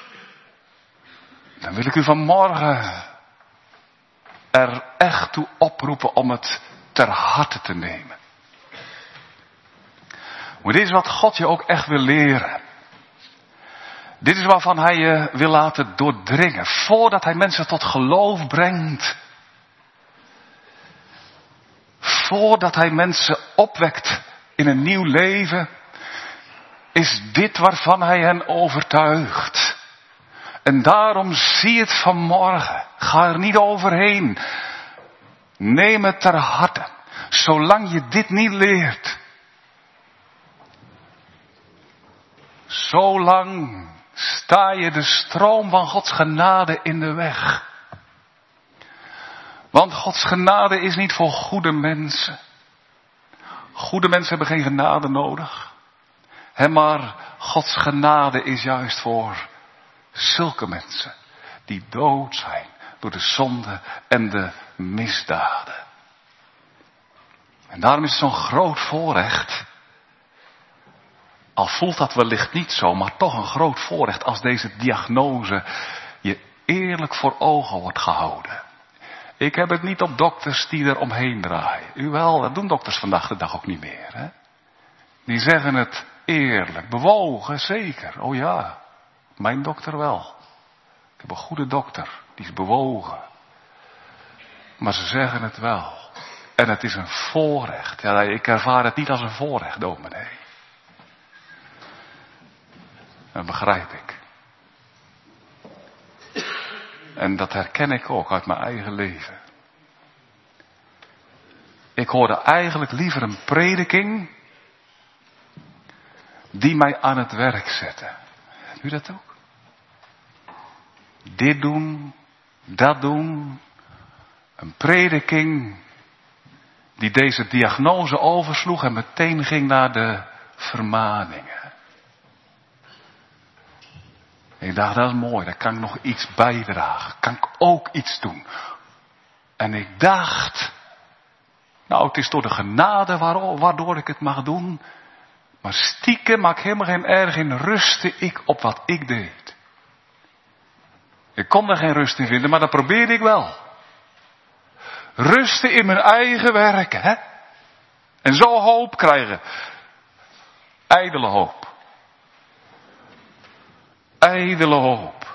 dan wil ik u vanmorgen er echt toe oproepen om het ter harte te nemen. Maar dit is wat God je ook echt wil leren. Dit is waarvan hij je wil laten doordringen. Voordat hij mensen tot geloof brengt. Voordat hij mensen opwekt in een nieuw leven. Is dit waarvan hij hen overtuigt. En daarom zie het vanmorgen. Ga er niet overheen. Neem het ter harte. Zolang je dit niet leert. Zolang sta je de stroom van Gods genade in de weg. Want Gods genade is niet voor goede mensen. Goede mensen hebben geen genade nodig. He, maar Gods genade is juist voor zulke mensen die dood zijn door de zonde en de misdaden. En daarom is het zo'n groot voorrecht. Al voelt dat wellicht niet zo, maar toch een groot voorrecht als deze diagnose je eerlijk voor ogen wordt gehouden. Ik heb het niet op dokters die er omheen draaien. U wel, dat doen dokters vandaag de dag ook niet meer. Hè? Die zeggen het eerlijk, bewogen, zeker. Oh ja, mijn dokter wel. Ik heb een goede dokter, die is bewogen. Maar ze zeggen het wel. En het is een voorrecht. Ja, ik ervaar het niet als een voorrecht, dominee. Dat begrijp ik. En dat herken ik ook uit mijn eigen leven. Ik hoorde eigenlijk liever een prediking die mij aan het werk zette. Hebt u dat ook? Dit doen, dat doen. Een prediking die deze diagnose oversloeg en meteen ging naar de vermaningen. Ik dacht, dat is mooi, daar kan ik nog iets bijdragen. Kan ik ook iets doen. En ik dacht, nou het is door de genade waardoor ik het mag doen. Maar stiekem maak ik helemaal geen erg in, rustte ik op wat ik deed. Ik kon er geen rust in vinden, maar dat probeerde ik wel. Rusten in mijn eigen werken, hè. En zo hoop krijgen. Ijdele hoop. Ijdele hoop.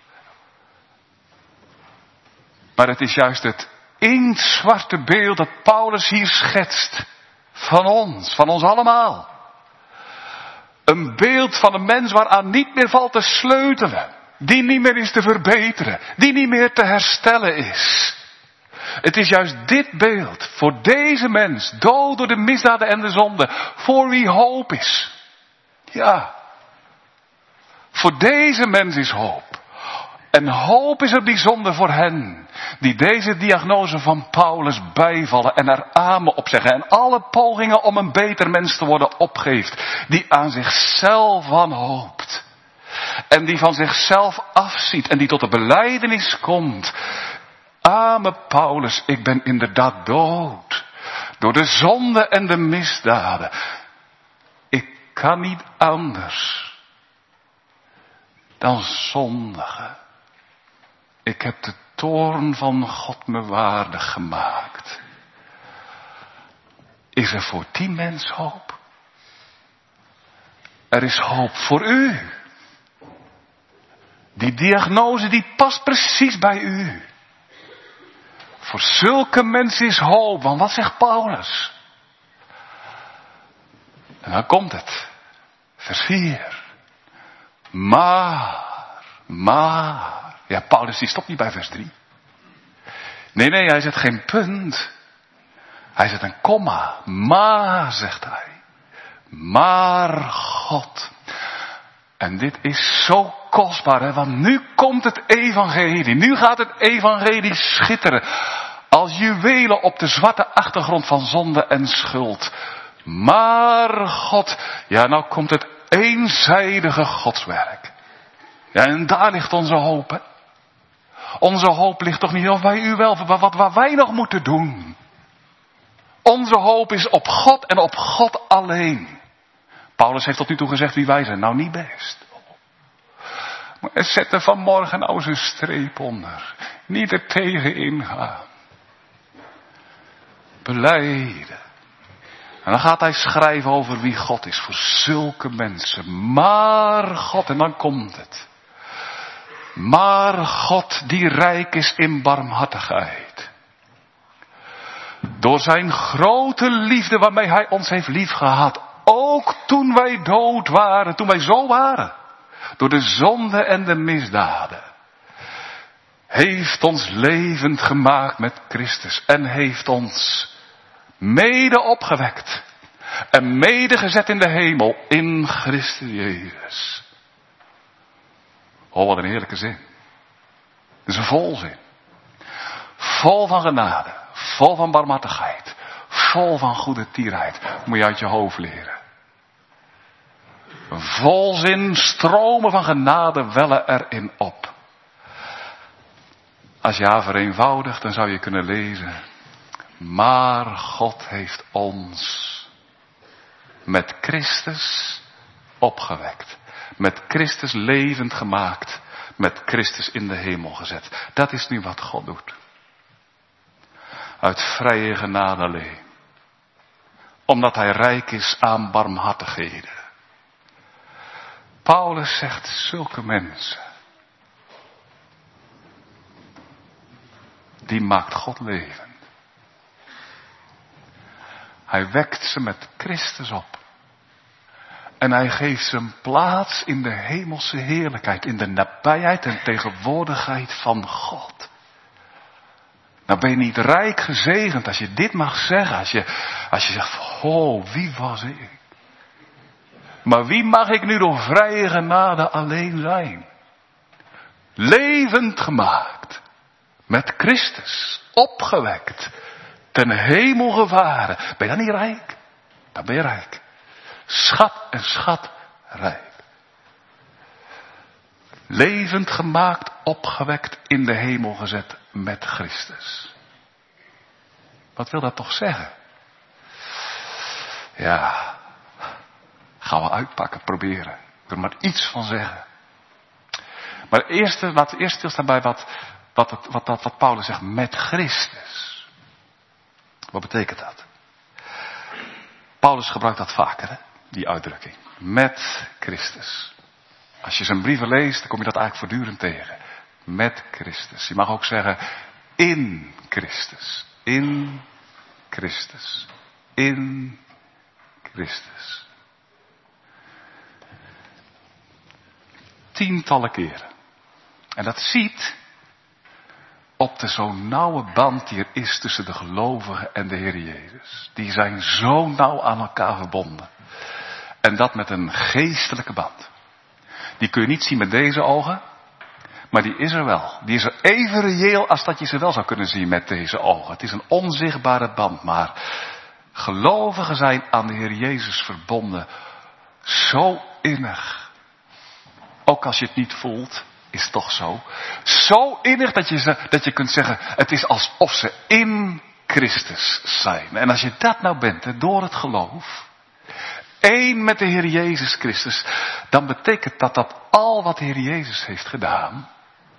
Maar het is juist het inktzwarte beeld dat Paulus hier schetst. Van ons, van ons allemaal. Een beeld van een mens waaraan niet meer valt te sleutelen. Die niet meer is te verbeteren. Die niet meer te herstellen is. Het is juist dit beeld voor deze mens, dood door de misdaden en de zonde, voor wie hoop is. Ja. Voor deze mens is hoop. En hoop is er bijzonder voor hen die deze diagnose van Paulus bijvallen en er amen op zeggen. En alle pogingen om een beter mens te worden opgeeft. Die aan zichzelf wanhoopt. En die van zichzelf afziet en die tot de belijdenis komt. Amen Paulus, ik ben inderdaad dood. Door de zonde en de misdaden. Ik kan niet anders dan zondigen. Ik heb de toorn van God me waardig gemaakt. Is er voor die mens hoop? Er is hoop voor u. Die diagnose die past precies bij u. Voor zulke mensen is hoop. Want wat zegt Paulus? En dan komt het. Vers vier. Maar, maar. Ja, Paulus die stopt niet bij vers drie. Nee, nee, hij zet geen punt. Hij zet een komma. Maar, zegt hij. Maar God. En dit is zo kostbaar, hè? Want nu komt het evangelie. Nu gaat het evangelie schitteren. Als juwelen op de zwarte achtergrond van zonde en schuld. Maar God. Ja, nou komt het eenzijdige godswerk. Ja, en daar ligt onze hoop, hè? Onze hoop ligt toch niet of bij u wel, wat, wat, wat wij nog moeten doen. Onze hoop is op God en op God alleen. Paulus heeft tot nu toe gezegd wie wij zijn. Nou, niet best. Maar zet er vanmorgen nou eens een streep onder. Niet er tegen ingaan. Belijden. En dan gaat hij schrijven over wie God is voor zulke mensen. Maar God, en dan komt het. Maar God die rijk is in barmhartigheid. Door zijn grote liefde waarmee hij ons heeft liefgehad. Ook toen wij dood waren, toen wij zo waren. Door de zonde en de misdaden. Heeft ons levend gemaakt met Christus. En heeft ons mede opgewekt. En mede gezet in de hemel. In Christus Jezus. Oh, wat een heerlijke zin. Het is een volzin. Vol van genade. Vol van barmhartigheid. Vol van goede tierheid. Moet je uit je hoofd leren. Volzin, stromen van genade wellen erin op. Als je haar vereenvoudigt, dan zou je kunnen lezen. Maar God heeft ons met Christus opgewekt. Met Christus levend gemaakt. Met Christus in de hemel gezet. Dat is nu wat God doet. Uit vrije genade alleen. Omdat hij rijk is aan barmhartigheden. Paulus zegt zulke mensen. Die maakt God levend. Hij wekt ze met Christus op. En hij geeft ze een plaats in de hemelse heerlijkheid. In de nabijheid en tegenwoordigheid van God. Nou ben je niet rijk gezegend als je dit mag zeggen. Als je, als je zegt, oh, wie was ik? Maar wie mag ik nu door vrije genade alleen zijn? Levend gemaakt. Met Christus. Opgewekt. Ten hemel gevaren. Ben je dan niet rijk? Dan ben je rijk. Schat en schat rijk. Levend gemaakt, opgewekt, in de hemel gezet met Christus. Wat wil dat toch zeggen? Ja, gaan we uitpakken, proberen. Ik wil er maar iets van zeggen. Maar eerst, laten we eerst stilstaan bij wat, wat, het, wat, wat, wat Paulus zegt, met Christus. Wat betekent dat? Paulus gebruikt dat vaker, hè? Die uitdrukking. Met Christus. Als je zijn brieven leest, dan kom je dat eigenlijk voortdurend tegen. Met Christus. Je mag ook zeggen, in Christus. In Christus. In Christus. Tientallen keren. En dat ziet op de zo'n nauwe band die er is tussen de gelovigen en de Heer Jezus. Die zijn zo nauw aan elkaar verbonden. En dat met een geestelijke band. Die kun je niet zien met deze ogen. Maar die is er wel. Die is er even reëel als dat je ze wel zou kunnen zien met deze ogen. Het is een onzichtbare band. Maar gelovigen zijn aan de Heer Jezus verbonden. Zo innig. Ook als je het niet voelt. Is het toch zo? Zo innig dat je, ze, dat je kunt zeggen. Het is alsof ze in Christus zijn. En als je dat nou bent. Hè, door het geloof. Eén met de Heer Jezus Christus. Dan betekent dat dat al wat de Heer Jezus heeft gedaan.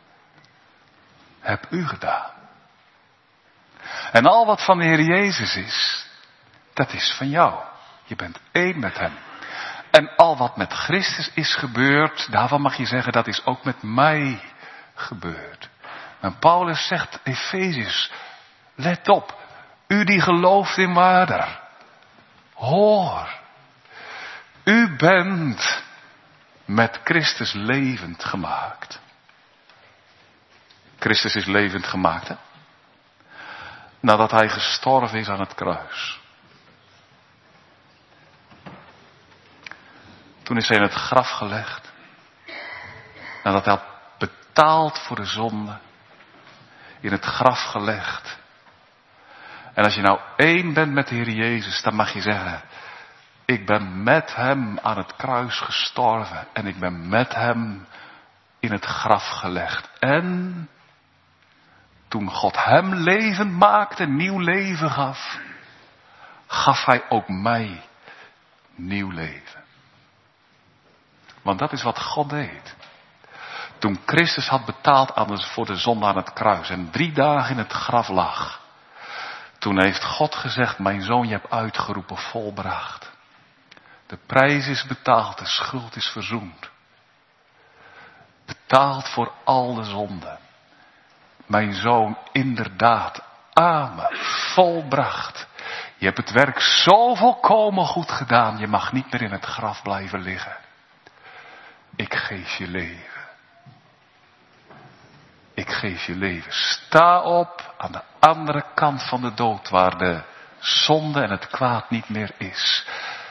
Heb u gedaan. En al wat van de Heer Jezus is. Dat is van jou. Je bent één met hem. En al wat met Christus is gebeurd. Daarvan mag je zeggen dat is ook met mij gebeurd. En Paulus zegt Efeziërs. Let op. U die gelooft in waarder. Hoor. U bent met Christus levend gemaakt. Christus is levend gemaakt, hè? Nadat hij gestorven is aan het kruis. Toen is hij in het graf gelegd. Nadat hij had betaald voor de zonde. In het graf gelegd. En als je nou één bent met de Heer Jezus, dan mag je zeggen. Ik ben met hem aan het kruis gestorven. En ik ben met hem in het graf gelegd. En toen God hem levend maakte, nieuw leven gaf. Gaf hij ook mij nieuw leven. Want dat is wat God deed. Toen Christus had betaald aan de, voor de zonde aan het kruis. En drie dagen in het graf lag. Toen heeft God gezegd, mijn zoon, je hebt uitgeroepen, volbracht. De prijs is betaald, de schuld is verzoend. Betaald voor al de zonden. Mijn zoon, inderdaad, amen, volbracht. Je hebt het werk zo volkomen goed gedaan, je mag niet meer in het graf blijven liggen. Ik geef je leven. Ik geef je leven. Sta op aan de andere kant van de dood, waar de zonde en het kwaad niet meer is.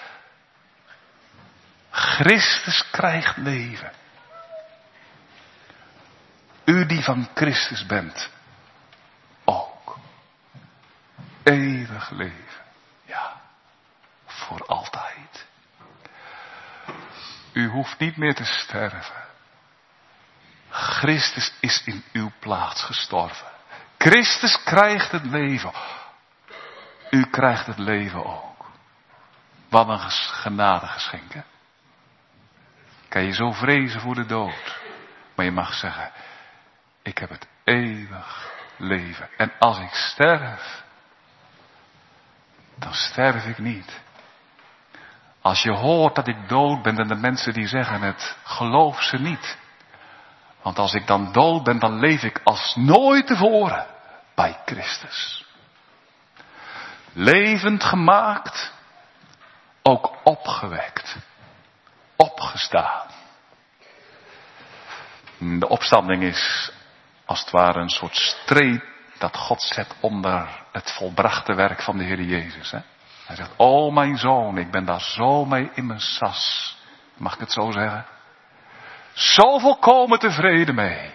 Christus krijgt leven. U die van Christus bent, ook. Eeuwig leven. Ja, voor altijd. U hoeft niet meer te sterven. Christus is in uw plaats gestorven. Christus krijgt het leven. U krijgt het leven ook. Wat een genadegeschenk, hè? Kan je zo vrezen voor de dood. Maar je mag zeggen, ik heb het eeuwig leven. En als ik sterf, dan sterf ik niet. Als je hoort dat ik dood ben en de mensen die zeggen het, geloof ze niet. Want als ik dan dood ben, dan leef ik als nooit tevoren bij Christus. Levend gemaakt, ook opgewekt, opgestaan. De opstanding is als het ware een soort streep dat God zet onder het volbrachte werk van de Heer Jezus. Hè? Hij zegt, o mijn zoon, ik ben daar zo mee in mijn sas. Mag ik het zo zeggen? Zo volkomen tevreden mee.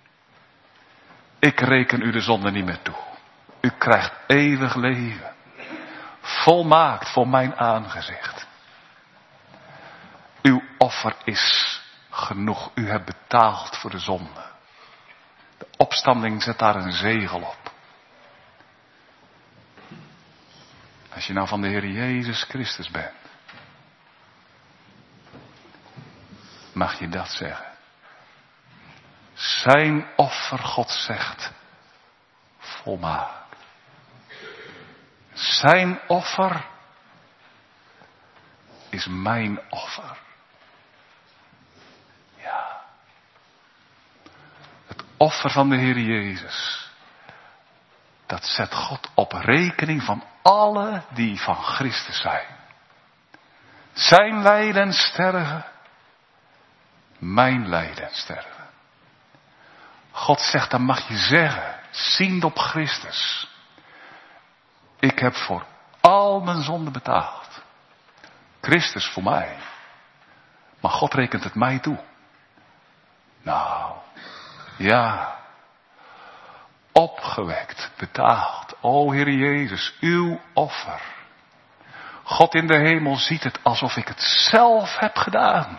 Ik reken u de zonde niet meer toe. U krijgt eeuwig leven. Volmaakt voor mijn aangezicht. Uw offer is genoeg. U hebt betaald voor de zonde. De opstanding zet daar een zegel op. Als je nou van de Heer Jezus Christus bent, mag je dat zeggen. Zijn offer, God zegt, volmaakt. Zijn offer is mijn offer. Ja. Het offer van de Heer Jezus, dat zet God op rekening van alle die van Christus zijn. Zijn lijden en sterven, mijn lijden en sterven. God zegt, dan mag je zeggen, ziend op Christus. Ik heb voor al mijn zonden betaald. Christus voor mij. Maar God rekent het mij toe. Nou, ja. Opgewekt, betaald. O Heer Jezus, uw offer. God in de hemel ziet het alsof ik het zelf heb gedaan.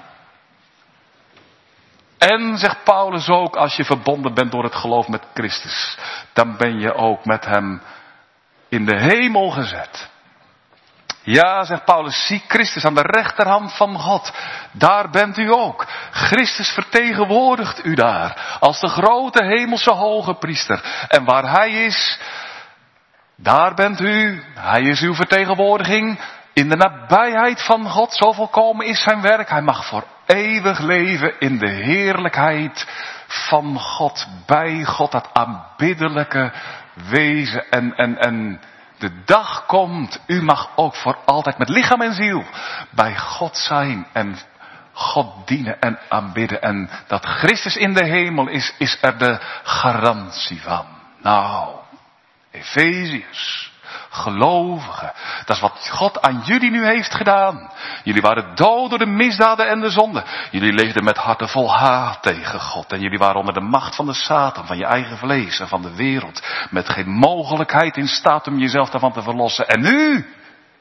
En, zegt Paulus ook, als je verbonden bent door het geloof met Christus, dan ben je ook met hem in de hemel gezet. Ja, zegt Paulus, zie Christus aan de rechterhand van God. Daar bent u ook. Christus vertegenwoordigt u daar als de grote hemelse hoge priester. En waar hij is, daar bent u. Hij is uw vertegenwoordiging in de nabijheid van God. Zo volkomen is zijn werk. Hij mag voor eeuwig leven in de heerlijkheid van God. Bij God, dat aanbiddelijke wezen. En, en, en de dag komt, u mag ook voor altijd met lichaam en ziel bij God zijn en God dienen en aanbidden. En dat Christus in de hemel is, is er de garantie van. Nou, Efeziërs, gelovigen, dat is wat God aan jullie nu heeft gedaan. Jullie waren dood door de misdaden en de zonde. Jullie leefden met harten vol haat tegen God. En jullie waren onder de macht van de Satan, van je eigen vlees en van de wereld. Met geen mogelijkheid in staat om jezelf daarvan te verlossen. En nu,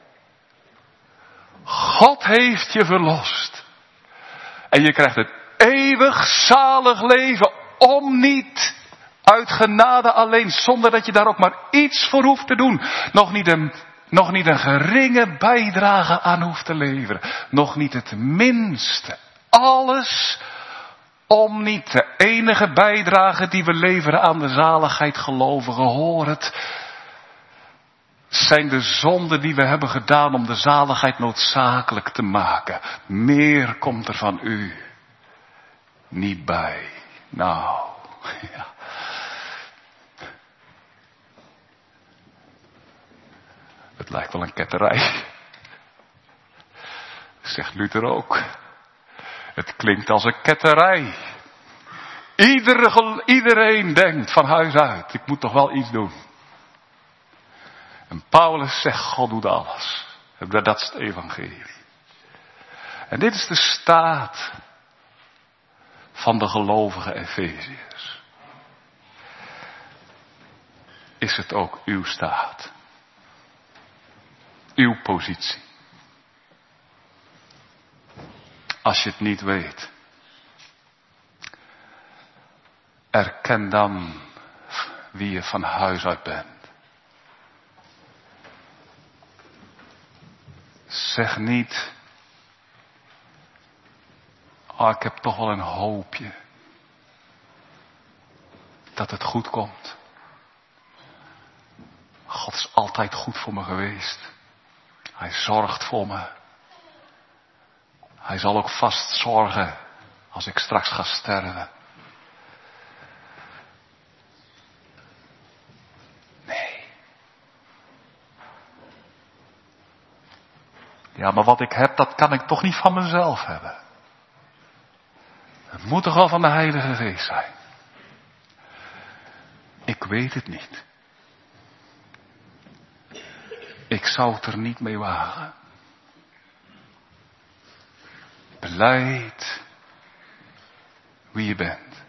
God heeft je verlost. En je krijgt het eeuwig zalig leven om niet uit genade alleen, zonder dat je daar ook maar iets voor hoeft te doen. Nog niet een, nog niet een geringe bijdrage aan hoeft te leveren. Nog niet het minste. Alles om niet de enige bijdrage die we leveren aan de zaligheid gelovigen, hoor het. zijn de zonden die we hebben gedaan om de zaligheid noodzakelijk te maken. Meer komt er van u niet bij. Nou, ja. Het lijkt wel een ketterij. Zegt Luther ook. Het klinkt als een ketterij. Iedere, iedereen denkt van huis uit, ik moet toch wel iets doen. En Paulus zegt, God doet alles. Dat is het evangelie. En dit is de staat van de gelovige Efeziërs. Is het ook uw staat? Uw positie? Als je het niet weet, erken dan wie je van huis uit bent. Zeg niet, oh, ik heb toch wel een hoopje dat het goed komt. God is altijd goed voor me geweest. Hij zorgt voor me. Hij zal ook vast zorgen als ik straks ga sterven. Nee. Ja, maar wat ik heb, dat kan ik toch niet van mezelf hebben. Het moet toch wel van de Heilige Geest zijn. Ik weet het niet. Ik zou het er niet mee wagen. Beleid wie je bent.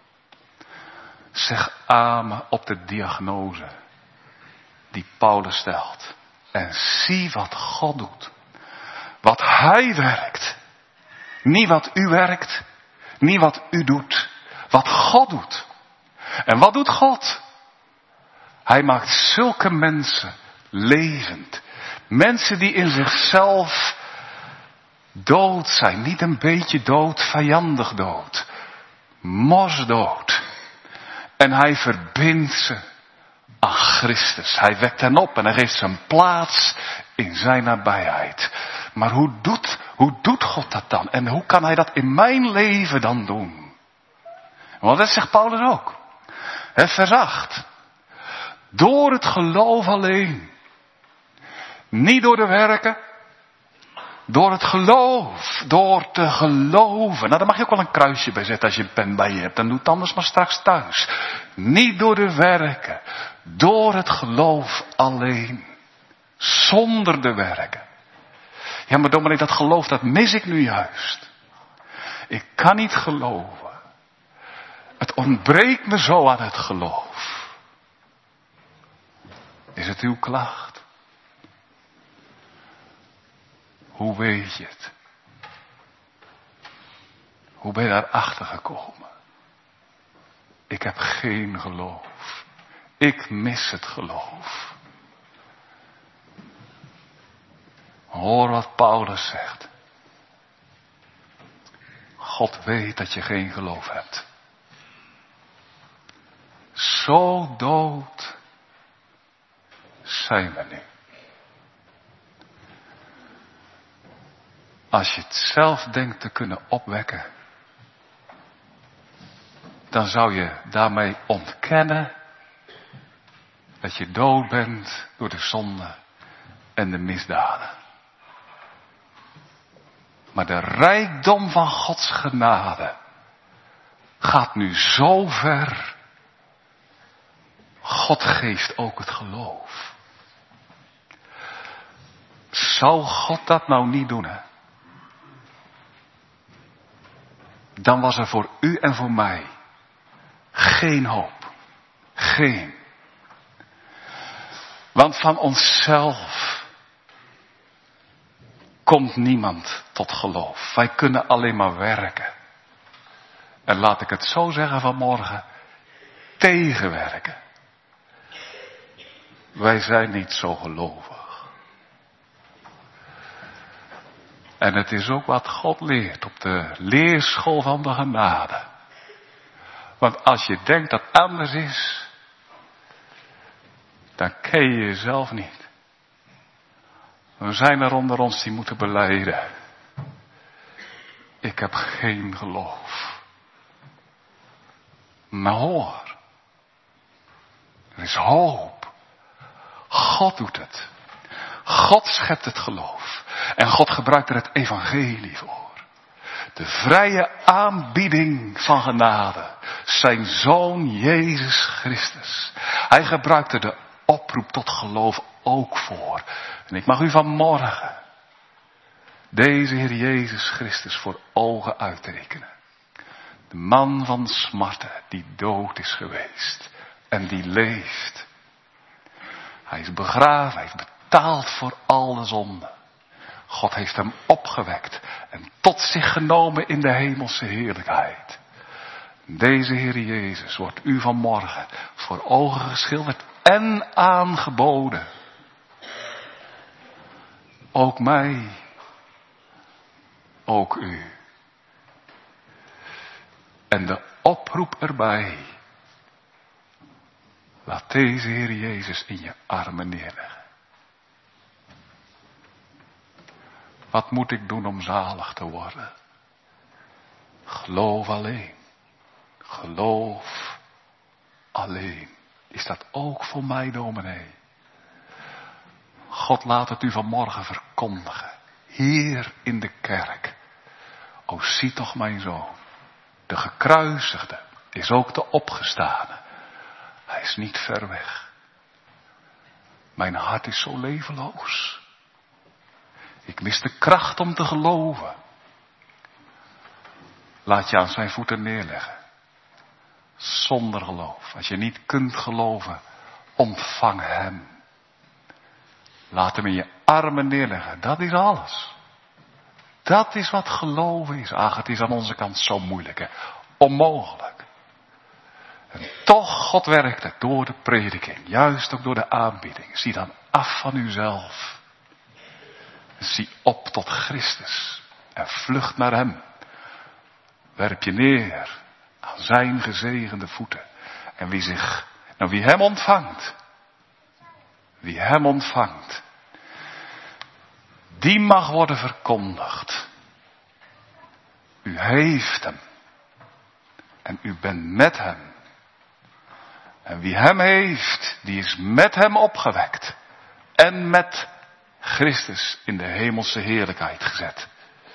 Zeg amen op de diagnose die Paulus stelt. En zie wat God doet. Wat Hij werkt. Niet wat u werkt. Niet wat u doet. Wat God doet. En wat doet God? Hij maakt zulke mensen levend. Mensen die in zichzelf dood zijn. Niet een beetje dood, vijandig dood. Morsdood. En hij verbindt ze aan Christus. Hij wekt hen op en hij geeft ze een plaats in zijn nabijheid. Maar hoe doet, hoe doet God dat dan? En hoe kan hij dat in mijn leven dan doen? Want dat zegt Paulus ook. He, vers acht. Door het geloof alleen. Niet door de werken. Door het geloof. Door te geloven. Nou, daar mag je ook wel een kruisje bij zetten als je een pen bij je hebt. Dan doe het anders maar straks thuis. Niet door de werken. Door het geloof alleen. Zonder de werken. Ja, maar dominee, dat geloof, dat mis ik nu juist. Ik kan niet geloven. Het ontbreekt me zo aan het geloof. Is het uw klacht? Hoe weet je het? Hoe ben je daarachter gekomen? Ik heb geen geloof. Ik mis het geloof. Hoor wat Paulus zegt. God weet dat je geen geloof hebt. Zo dood zijn we nu. Als je het zelf denkt te kunnen opwekken, dan zou je daarmee ontkennen dat je dood bent door de zonde en de misdaden. Maar de rijkdom van Gods genade gaat nu zo ver. God geeft ook het geloof. Zou God dat nou niet doen, hè? Dan was er voor u en voor mij geen hoop. Geen. Want van onszelf komt niemand tot geloof. Wij kunnen alleen maar werken. En laat ik het zo zeggen vanmorgen, tegenwerken. Wij zijn niet zo gelovig. En het is ook wat God leert op de leerschool van de genade. Want als je denkt dat het anders is, dan ken je jezelf niet. Er zijn er onder ons die moeten belijden. Ik heb geen geloof. Maar hoor. Er is hoop. God doet het. God schept het geloof. En God gebruikt er het evangelie voor. De vrije aanbieding van genade. Zijn Zoon Jezus Christus. Hij gebruikte de oproep tot geloof ook voor. En ik mag u vanmorgen deze Heer Jezus Christus voor ogen uittekenen. De man van smarten die dood is geweest en die leeft. Hij is begraven, hij heeft betaald voor alle zonden. God heeft hem opgewekt en tot zich genomen in de hemelse heerlijkheid. Deze Heer Jezus wordt u vanmorgen voor ogen geschilderd en aangeboden. Ook mij, ook u. En de oproep erbij. Laat deze Heer Jezus in je armen neerleggen. Wat moet ik doen om zalig te worden? Geloof alleen. Geloof alleen. Is dat ook voor mij, dominee? God laat het u vanmorgen verkondigen. Hier in de kerk. O, zie toch mijn zoon. De gekruisigde is ook de opgestane. Hij is niet ver weg. Mijn hart is zo levenloos. Ik mis de kracht om te geloven. Laat je aan zijn voeten neerleggen. Zonder geloof. Als je niet kunt geloven, ontvang hem. Laat hem in je armen neerleggen. Dat is alles. Dat is wat geloven is. Ach, het is aan onze kant zo moeilijk, hè? Onmogelijk. En toch, God werkt het door de prediking. Juist ook door de aanbieding. Zie dan af van uzelf. Zie op tot Christus. En vlucht naar hem. Werp je neer aan zijn gezegende voeten. En wie zich, nou wie hem ontvangt. Wie hem ontvangt. Die mag worden verkondigd. U heeft hem. En u bent met hem. En wie hem heeft, die is met hem opgewekt. En met Christus in de hemelse heerlijkheid gezet.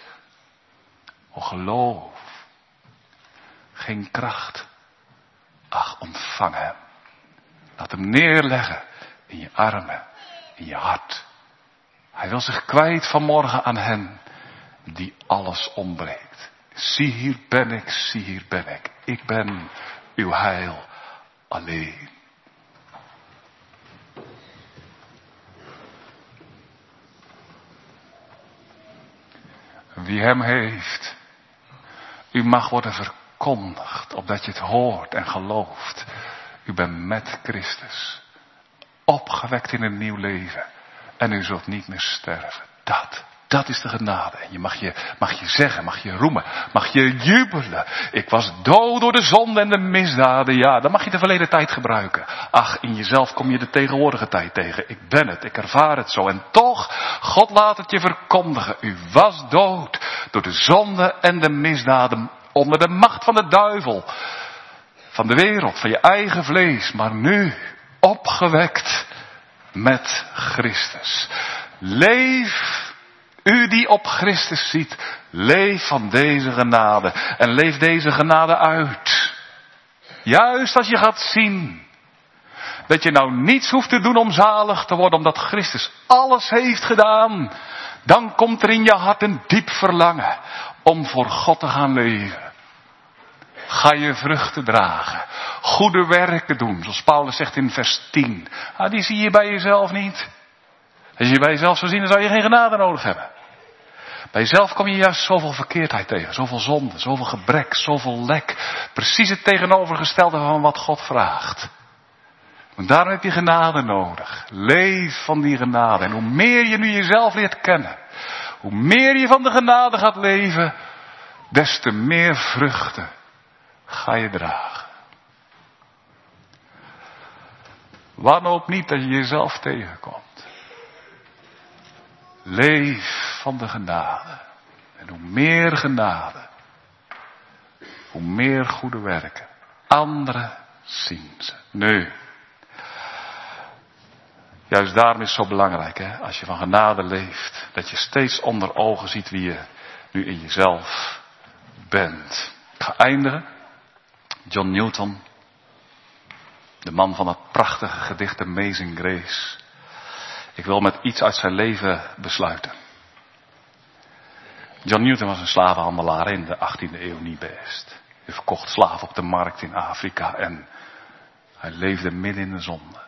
O geloof. Geen kracht. Ach, ontvang hem. Laat hem neerleggen in je armen, in je hart. Hij wil zich kwijt vanmorgen aan hen die alles ontbreekt. Zie, hier ben ik, zie, hier ben ik. Ik ben uw heil alleen. Wie hem heeft, u mag worden verkondigd, opdat je het hoort en gelooft. U bent met Christus, opgewekt in een nieuw leven. En u zult niet meer sterven. Dat, dat is de genade. En je mag je, mag je zeggen, mag je roemen, mag je jubelen. Ik was dood door de zonde en de misdaden. Ja, dan mag je de verleden tijd gebruiken. Ach, in jezelf kom je de tegenwoordige tijd tegen. Ik ben het, ik ervaar het zo. En toch, God laat het je verkondigen. U was dood door de zonde en de misdaden. Onder de macht van de duivel. Van de wereld, van je eigen vlees. Maar nu, opgewekt met Christus. Leef, u die op Christus ziet, leef van deze genade. En leef deze genade uit. Juist als je gaat zien dat je nou niets hoeft te doen om zalig te worden, omdat Christus alles heeft gedaan. Dan komt er in je hart een diep verlangen om voor God te gaan leven. Ga je vruchten dragen. Goede werken doen. Zoals Paulus zegt in vers tien. Ah, die zie je bij jezelf niet. Als je je bij jezelf zou zien, dan zou je geen genade nodig hebben. Bij jezelf kom je juist zoveel verkeerdheid tegen. Zoveel zonde, zoveel gebrek, zoveel lek. Precies het tegenovergestelde van wat God vraagt. Want daarom heb je genade nodig. Leef van die genade. En hoe meer je nu jezelf leert kennen. Hoe meer je van de genade gaat leven. Des te meer vruchten ga je dragen. Wanhoop niet dat je jezelf tegenkomt. Leef van de genade. En hoe meer genade, hoe meer goede werken. Anderen zien ze. Nu. Juist daarom is het zo belangrijk, hè, als je van genade leeft, dat je steeds onder ogen ziet wie je nu in jezelf bent. Ik ga eindigen. John Newton, de man van het prachtige gedicht Amazing Grace. Ik wil met iets uit zijn leven besluiten. John Newton was een slavenhandelaar in de achttiende eeuw, niet best. Hij verkocht slaven op de markt in Afrika en hij leefde midden in de zonde.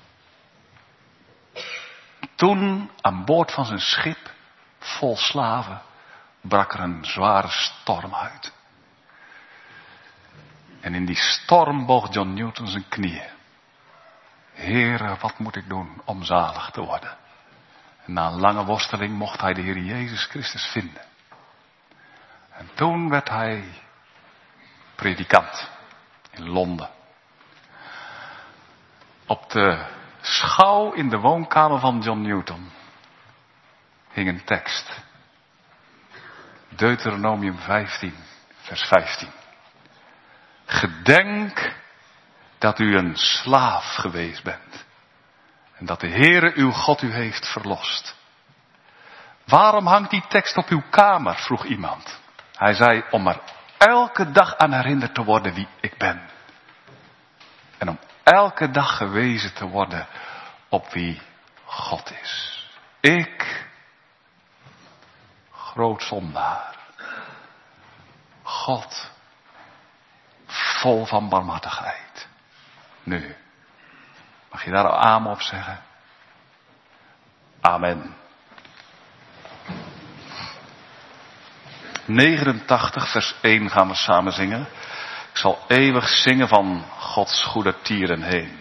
Toen, aan boord van zijn schip, vol slaven, brak er een zware storm uit. En in die storm boog John Newton zijn knieën. Heere, wat moet ik doen om zalig te worden? En na een lange worsteling mocht hij de Heer Jezus Christus vinden. En toen werd hij predikant in Londen. Op de schouw in de woonkamer van John Newton hing een tekst. Deuteronomium vijftien, vers vijftien. Gedenk dat u een slaaf geweest bent. En dat de Heere uw God u heeft verlost. Waarom hangt die tekst op uw kamer? Vroeg iemand. Hij zei, om er elke dag aan herinnerd te worden wie ik ben. En om elke dag gewezen te worden op wie God is. Ik, groot zondaar. God, vol van barmhartigheid. Nu, mag je daar amen op zeggen? Amen. negenentachtig vers één gaan we samen zingen. Ik zal eeuwig zingen van Gods goede tieren heen.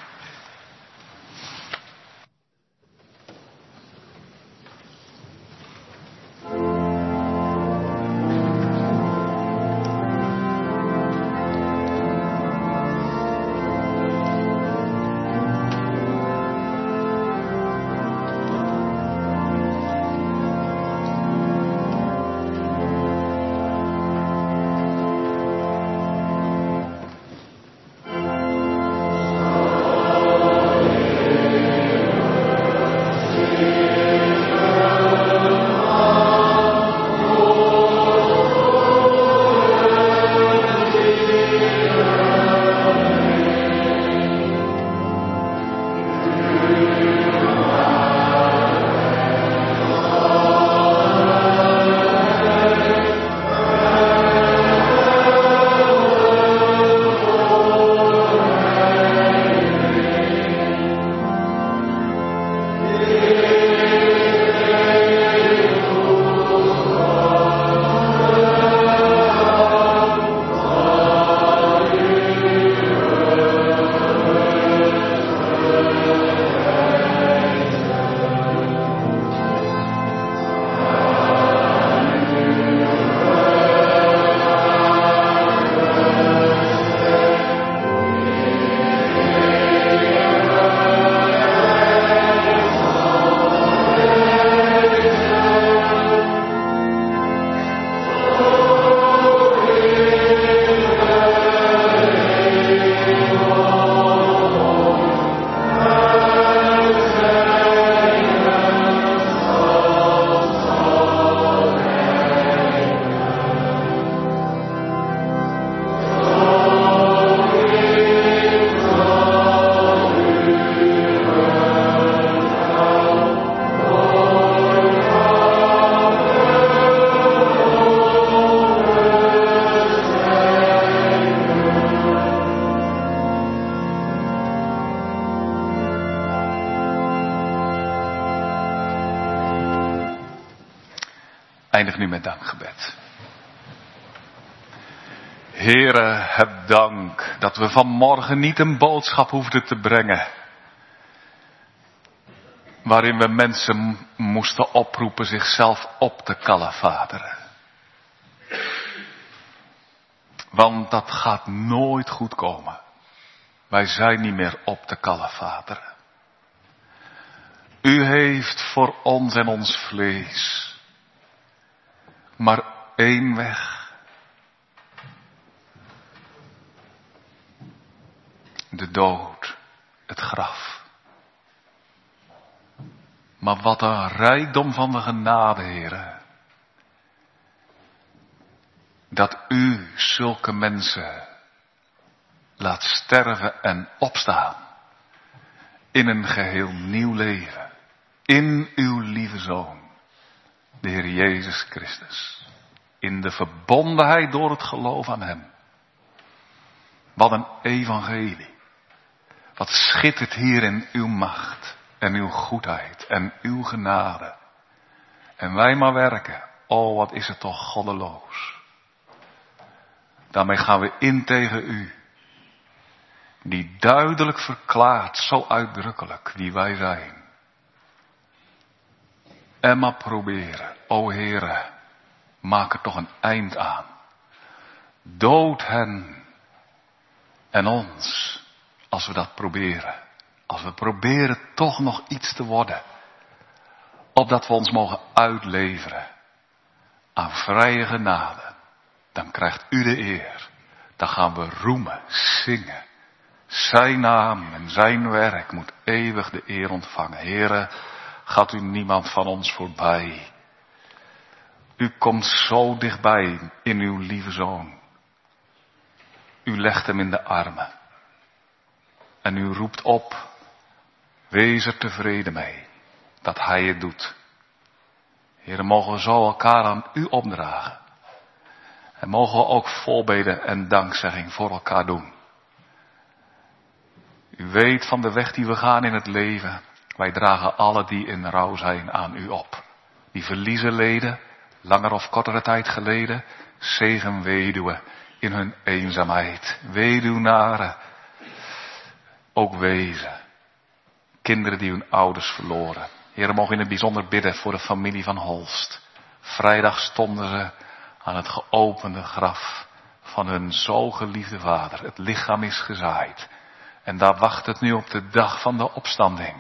Eindig nu met dankgebed. Heere, heb dank dat we vanmorgen niet een boodschap hoefden te brengen, waarin we mensen moesten oproepen zichzelf op te kalafaderen. Want dat gaat nooit goed komen. Wij zijn niet meer op te kalafaderen. U heeft voor ons en ons vlees maar één weg. De dood, het graf. Maar wat een rijkdom van de genade, Heere. Dat u zulke mensen laat sterven en opstaan. In een geheel nieuw leven. In uw lieve Zoon, de Heer Jezus Christus. In de verbondenheid door het geloof aan hem. Wat een evangelie. Wat schittert hier in uw macht en uw goedheid en uw genade. En wij maar werken. Oh, wat is het toch goddeloos. Daarmee gaan we in tegen u. Die duidelijk verklaart, zo uitdrukkelijk, wie wij zijn. En maar proberen. O Heere, maak er toch een eind aan. Dood hen en ons, als we dat proberen. Als we proberen toch nog iets te worden. Opdat we ons mogen uitleveren aan vrije genade. Dan krijgt u de eer. Dan gaan we roemen, zingen. Zijn naam en zijn werk moet eeuwig de eer ontvangen. Heere, gaat u niemand van ons voorbij. U komt zo dichtbij in uw lieve Zoon. U legt hem in de armen. En u roept op, wees er tevreden mee, dat hij het doet. Heere, mogen we zo elkaar aan u opdragen. En mogen we ook voorbeden en dankzegging voor elkaar doen. U weet van de weg die we gaan in het leven. Wij dragen alle die in rouw zijn aan u op. Die verliezen leden, langer of kortere tijd geleden. Zegen weduwen in hun eenzaamheid. Weduwnaren, ook wezen. Kinderen die hun ouders verloren. Heer, mogen in het bijzonder bidden voor de familie van Holst. Vrijdag stonden ze aan het geopende graf van hun zo geliefde vader. Het lichaam is gezaaid. En daar wacht het nu op de dag van de opstanding.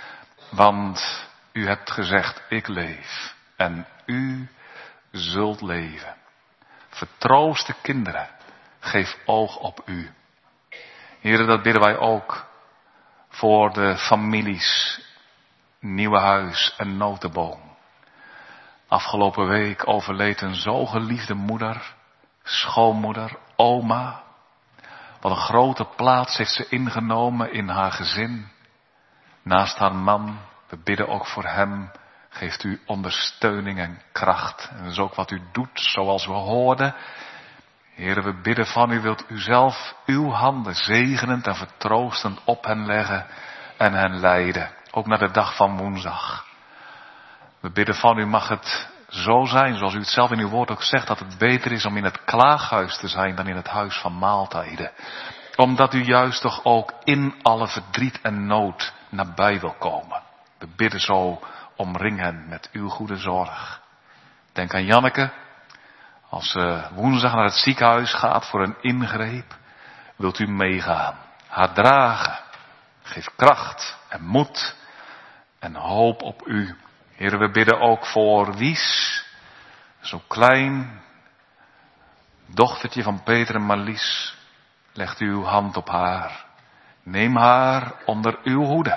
Want u hebt gezegd, ik leef. En u zult leven. Vertroost de kinderen. Geef oog op u. Heren, dat bidden wij ook voor de families Nieuwenhuis en Notenboom. Afgelopen week overleed een zo geliefde moeder, schoonmoeder, oma. Wat een grote plaats heeft ze ingenomen in haar gezin. Naast haar man, we bidden ook voor hem. Geeft u ondersteuning en kracht. En dat is ook wat u doet, zoals we hoorden. Heren, we bidden van u, wilt u zelf uw handen zegenend en vertroostend op hen leggen en hen leiden. Ook naar de dag van woensdag. We bidden van u, mag het zo zijn, zoals u het zelf in uw woord ook zegt, dat het beter is om in het klaaghuis te zijn dan in het huis van maaltijden. Omdat u juist toch ook in alle verdriet en nood nabij wil komen. We bidden zo, omring hen met uw goede zorg. Denk aan Janneke, als ze woensdag naar het ziekenhuis gaat voor een ingreep, wilt u meegaan, haar dragen. Geef kracht en moed en hoop op u. Heer, we bidden ook voor Wies, zo klein, dochtertje van Peter en Marlies. Legt u uw hand op haar. Neem haar onder uw hoede.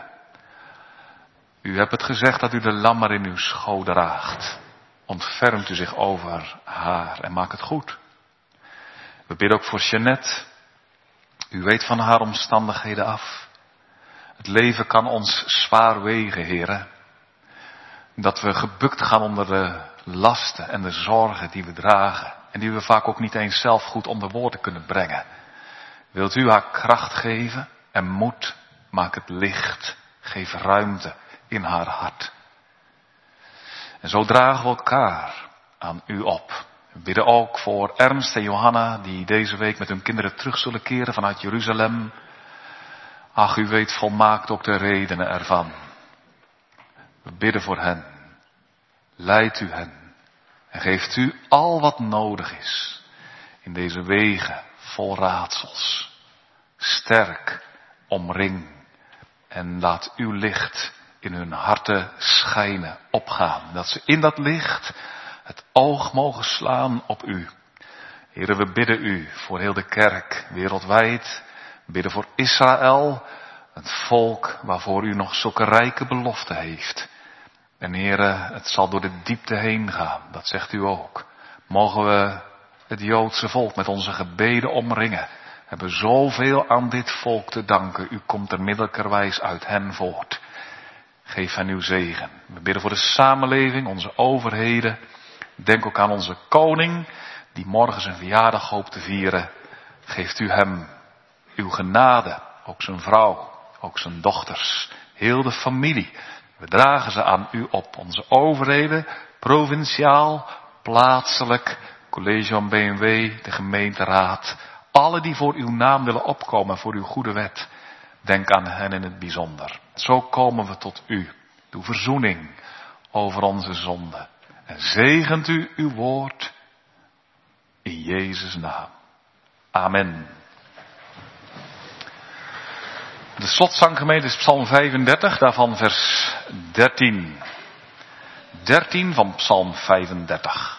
U hebt het gezegd dat u de lammer in uw schoot draagt. Ontfermt u zich over haar en maak het goed. We bidden ook voor Jeannette. U weet van haar omstandigheden af. Het leven kan ons zwaar wegen, heren. Dat we gebukt gaan onder de lasten en de zorgen die we dragen. En die we vaak ook niet eens zelf goed onder woorden kunnen brengen. Wilt u haar kracht geven en moed, maak het licht. Geef ruimte in haar hart. En zo dragen we elkaar aan u op. We bidden ook voor Ernst en Johanna, die deze week met hun kinderen terug zullen keren vanuit Jeruzalem. Ach, u weet volmaakt ook de redenen ervan. We bidden voor hen. Leidt u hen. En geeft u al wat nodig is. In deze wegen vol raadsels. Sterk, omring. En laat uw licht in hun harten schijnen, opgaan. Dat ze in dat licht het oog mogen slaan op u. Heere, we bidden u voor heel de kerk wereldwijd. We bidden voor Israël, het volk waarvoor u nog zulke rijke beloften heeft. En Heere, het zal door de diepte heen gaan, dat zegt u ook. Mogen we het Joodse volk met onze gebeden omringen. We hebben zoveel aan dit volk te danken. U komt er middelkerwijs uit hen voort. Geef hen uw zegen. We bidden voor de samenleving, onze overheden. Denk ook aan onze koning, die morgen zijn verjaardag hoopt te vieren. Geeft u hem uw genade, ook zijn vrouw, ook zijn dochters, heel de familie. We dragen ze aan u op, onze overheden, provinciaal, plaatselijk, college van B M W, de gemeenteraad. Alle die voor uw naam willen opkomen, voor uw goede wet. Denk aan hen in het bijzonder. Zo komen we tot u, uw verzoening over onze zonden. En zegent u uw woord in Jezus' naam. Amen. De slotzanggemeente is Psalm vijfendertig, daarvan vers dertien. dertien van Psalm vijfendertig.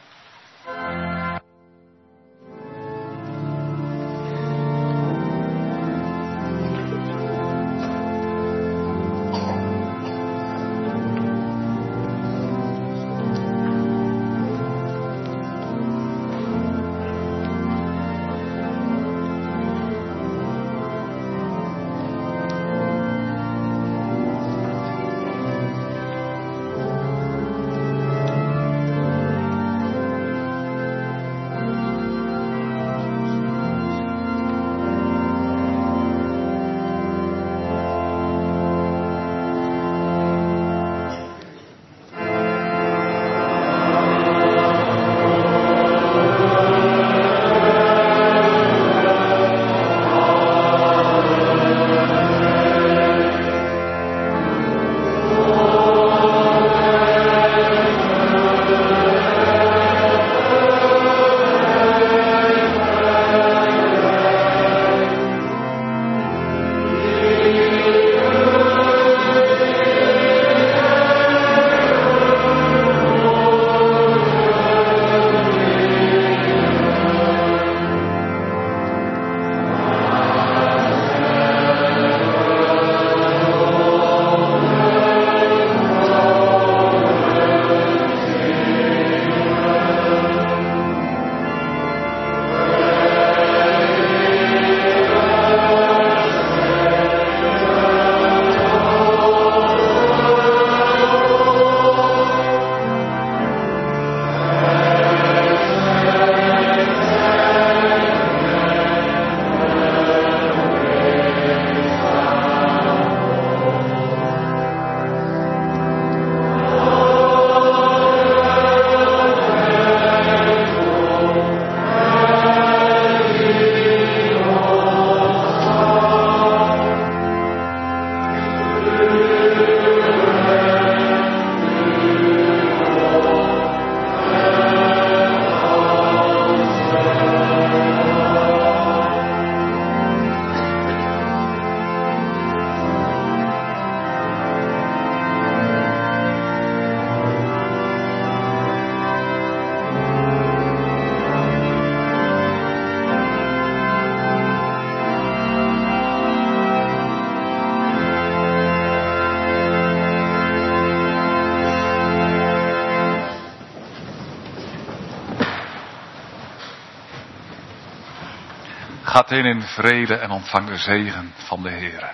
Gaat heen in vrede en ontvang de zegen van de Heer.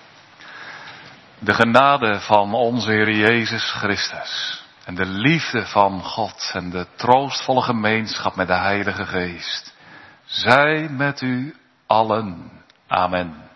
De genade van onze Heer Jezus Christus en de liefde van God en de troostvolle gemeenschap met de Heilige Geest, zij met u allen. Amen.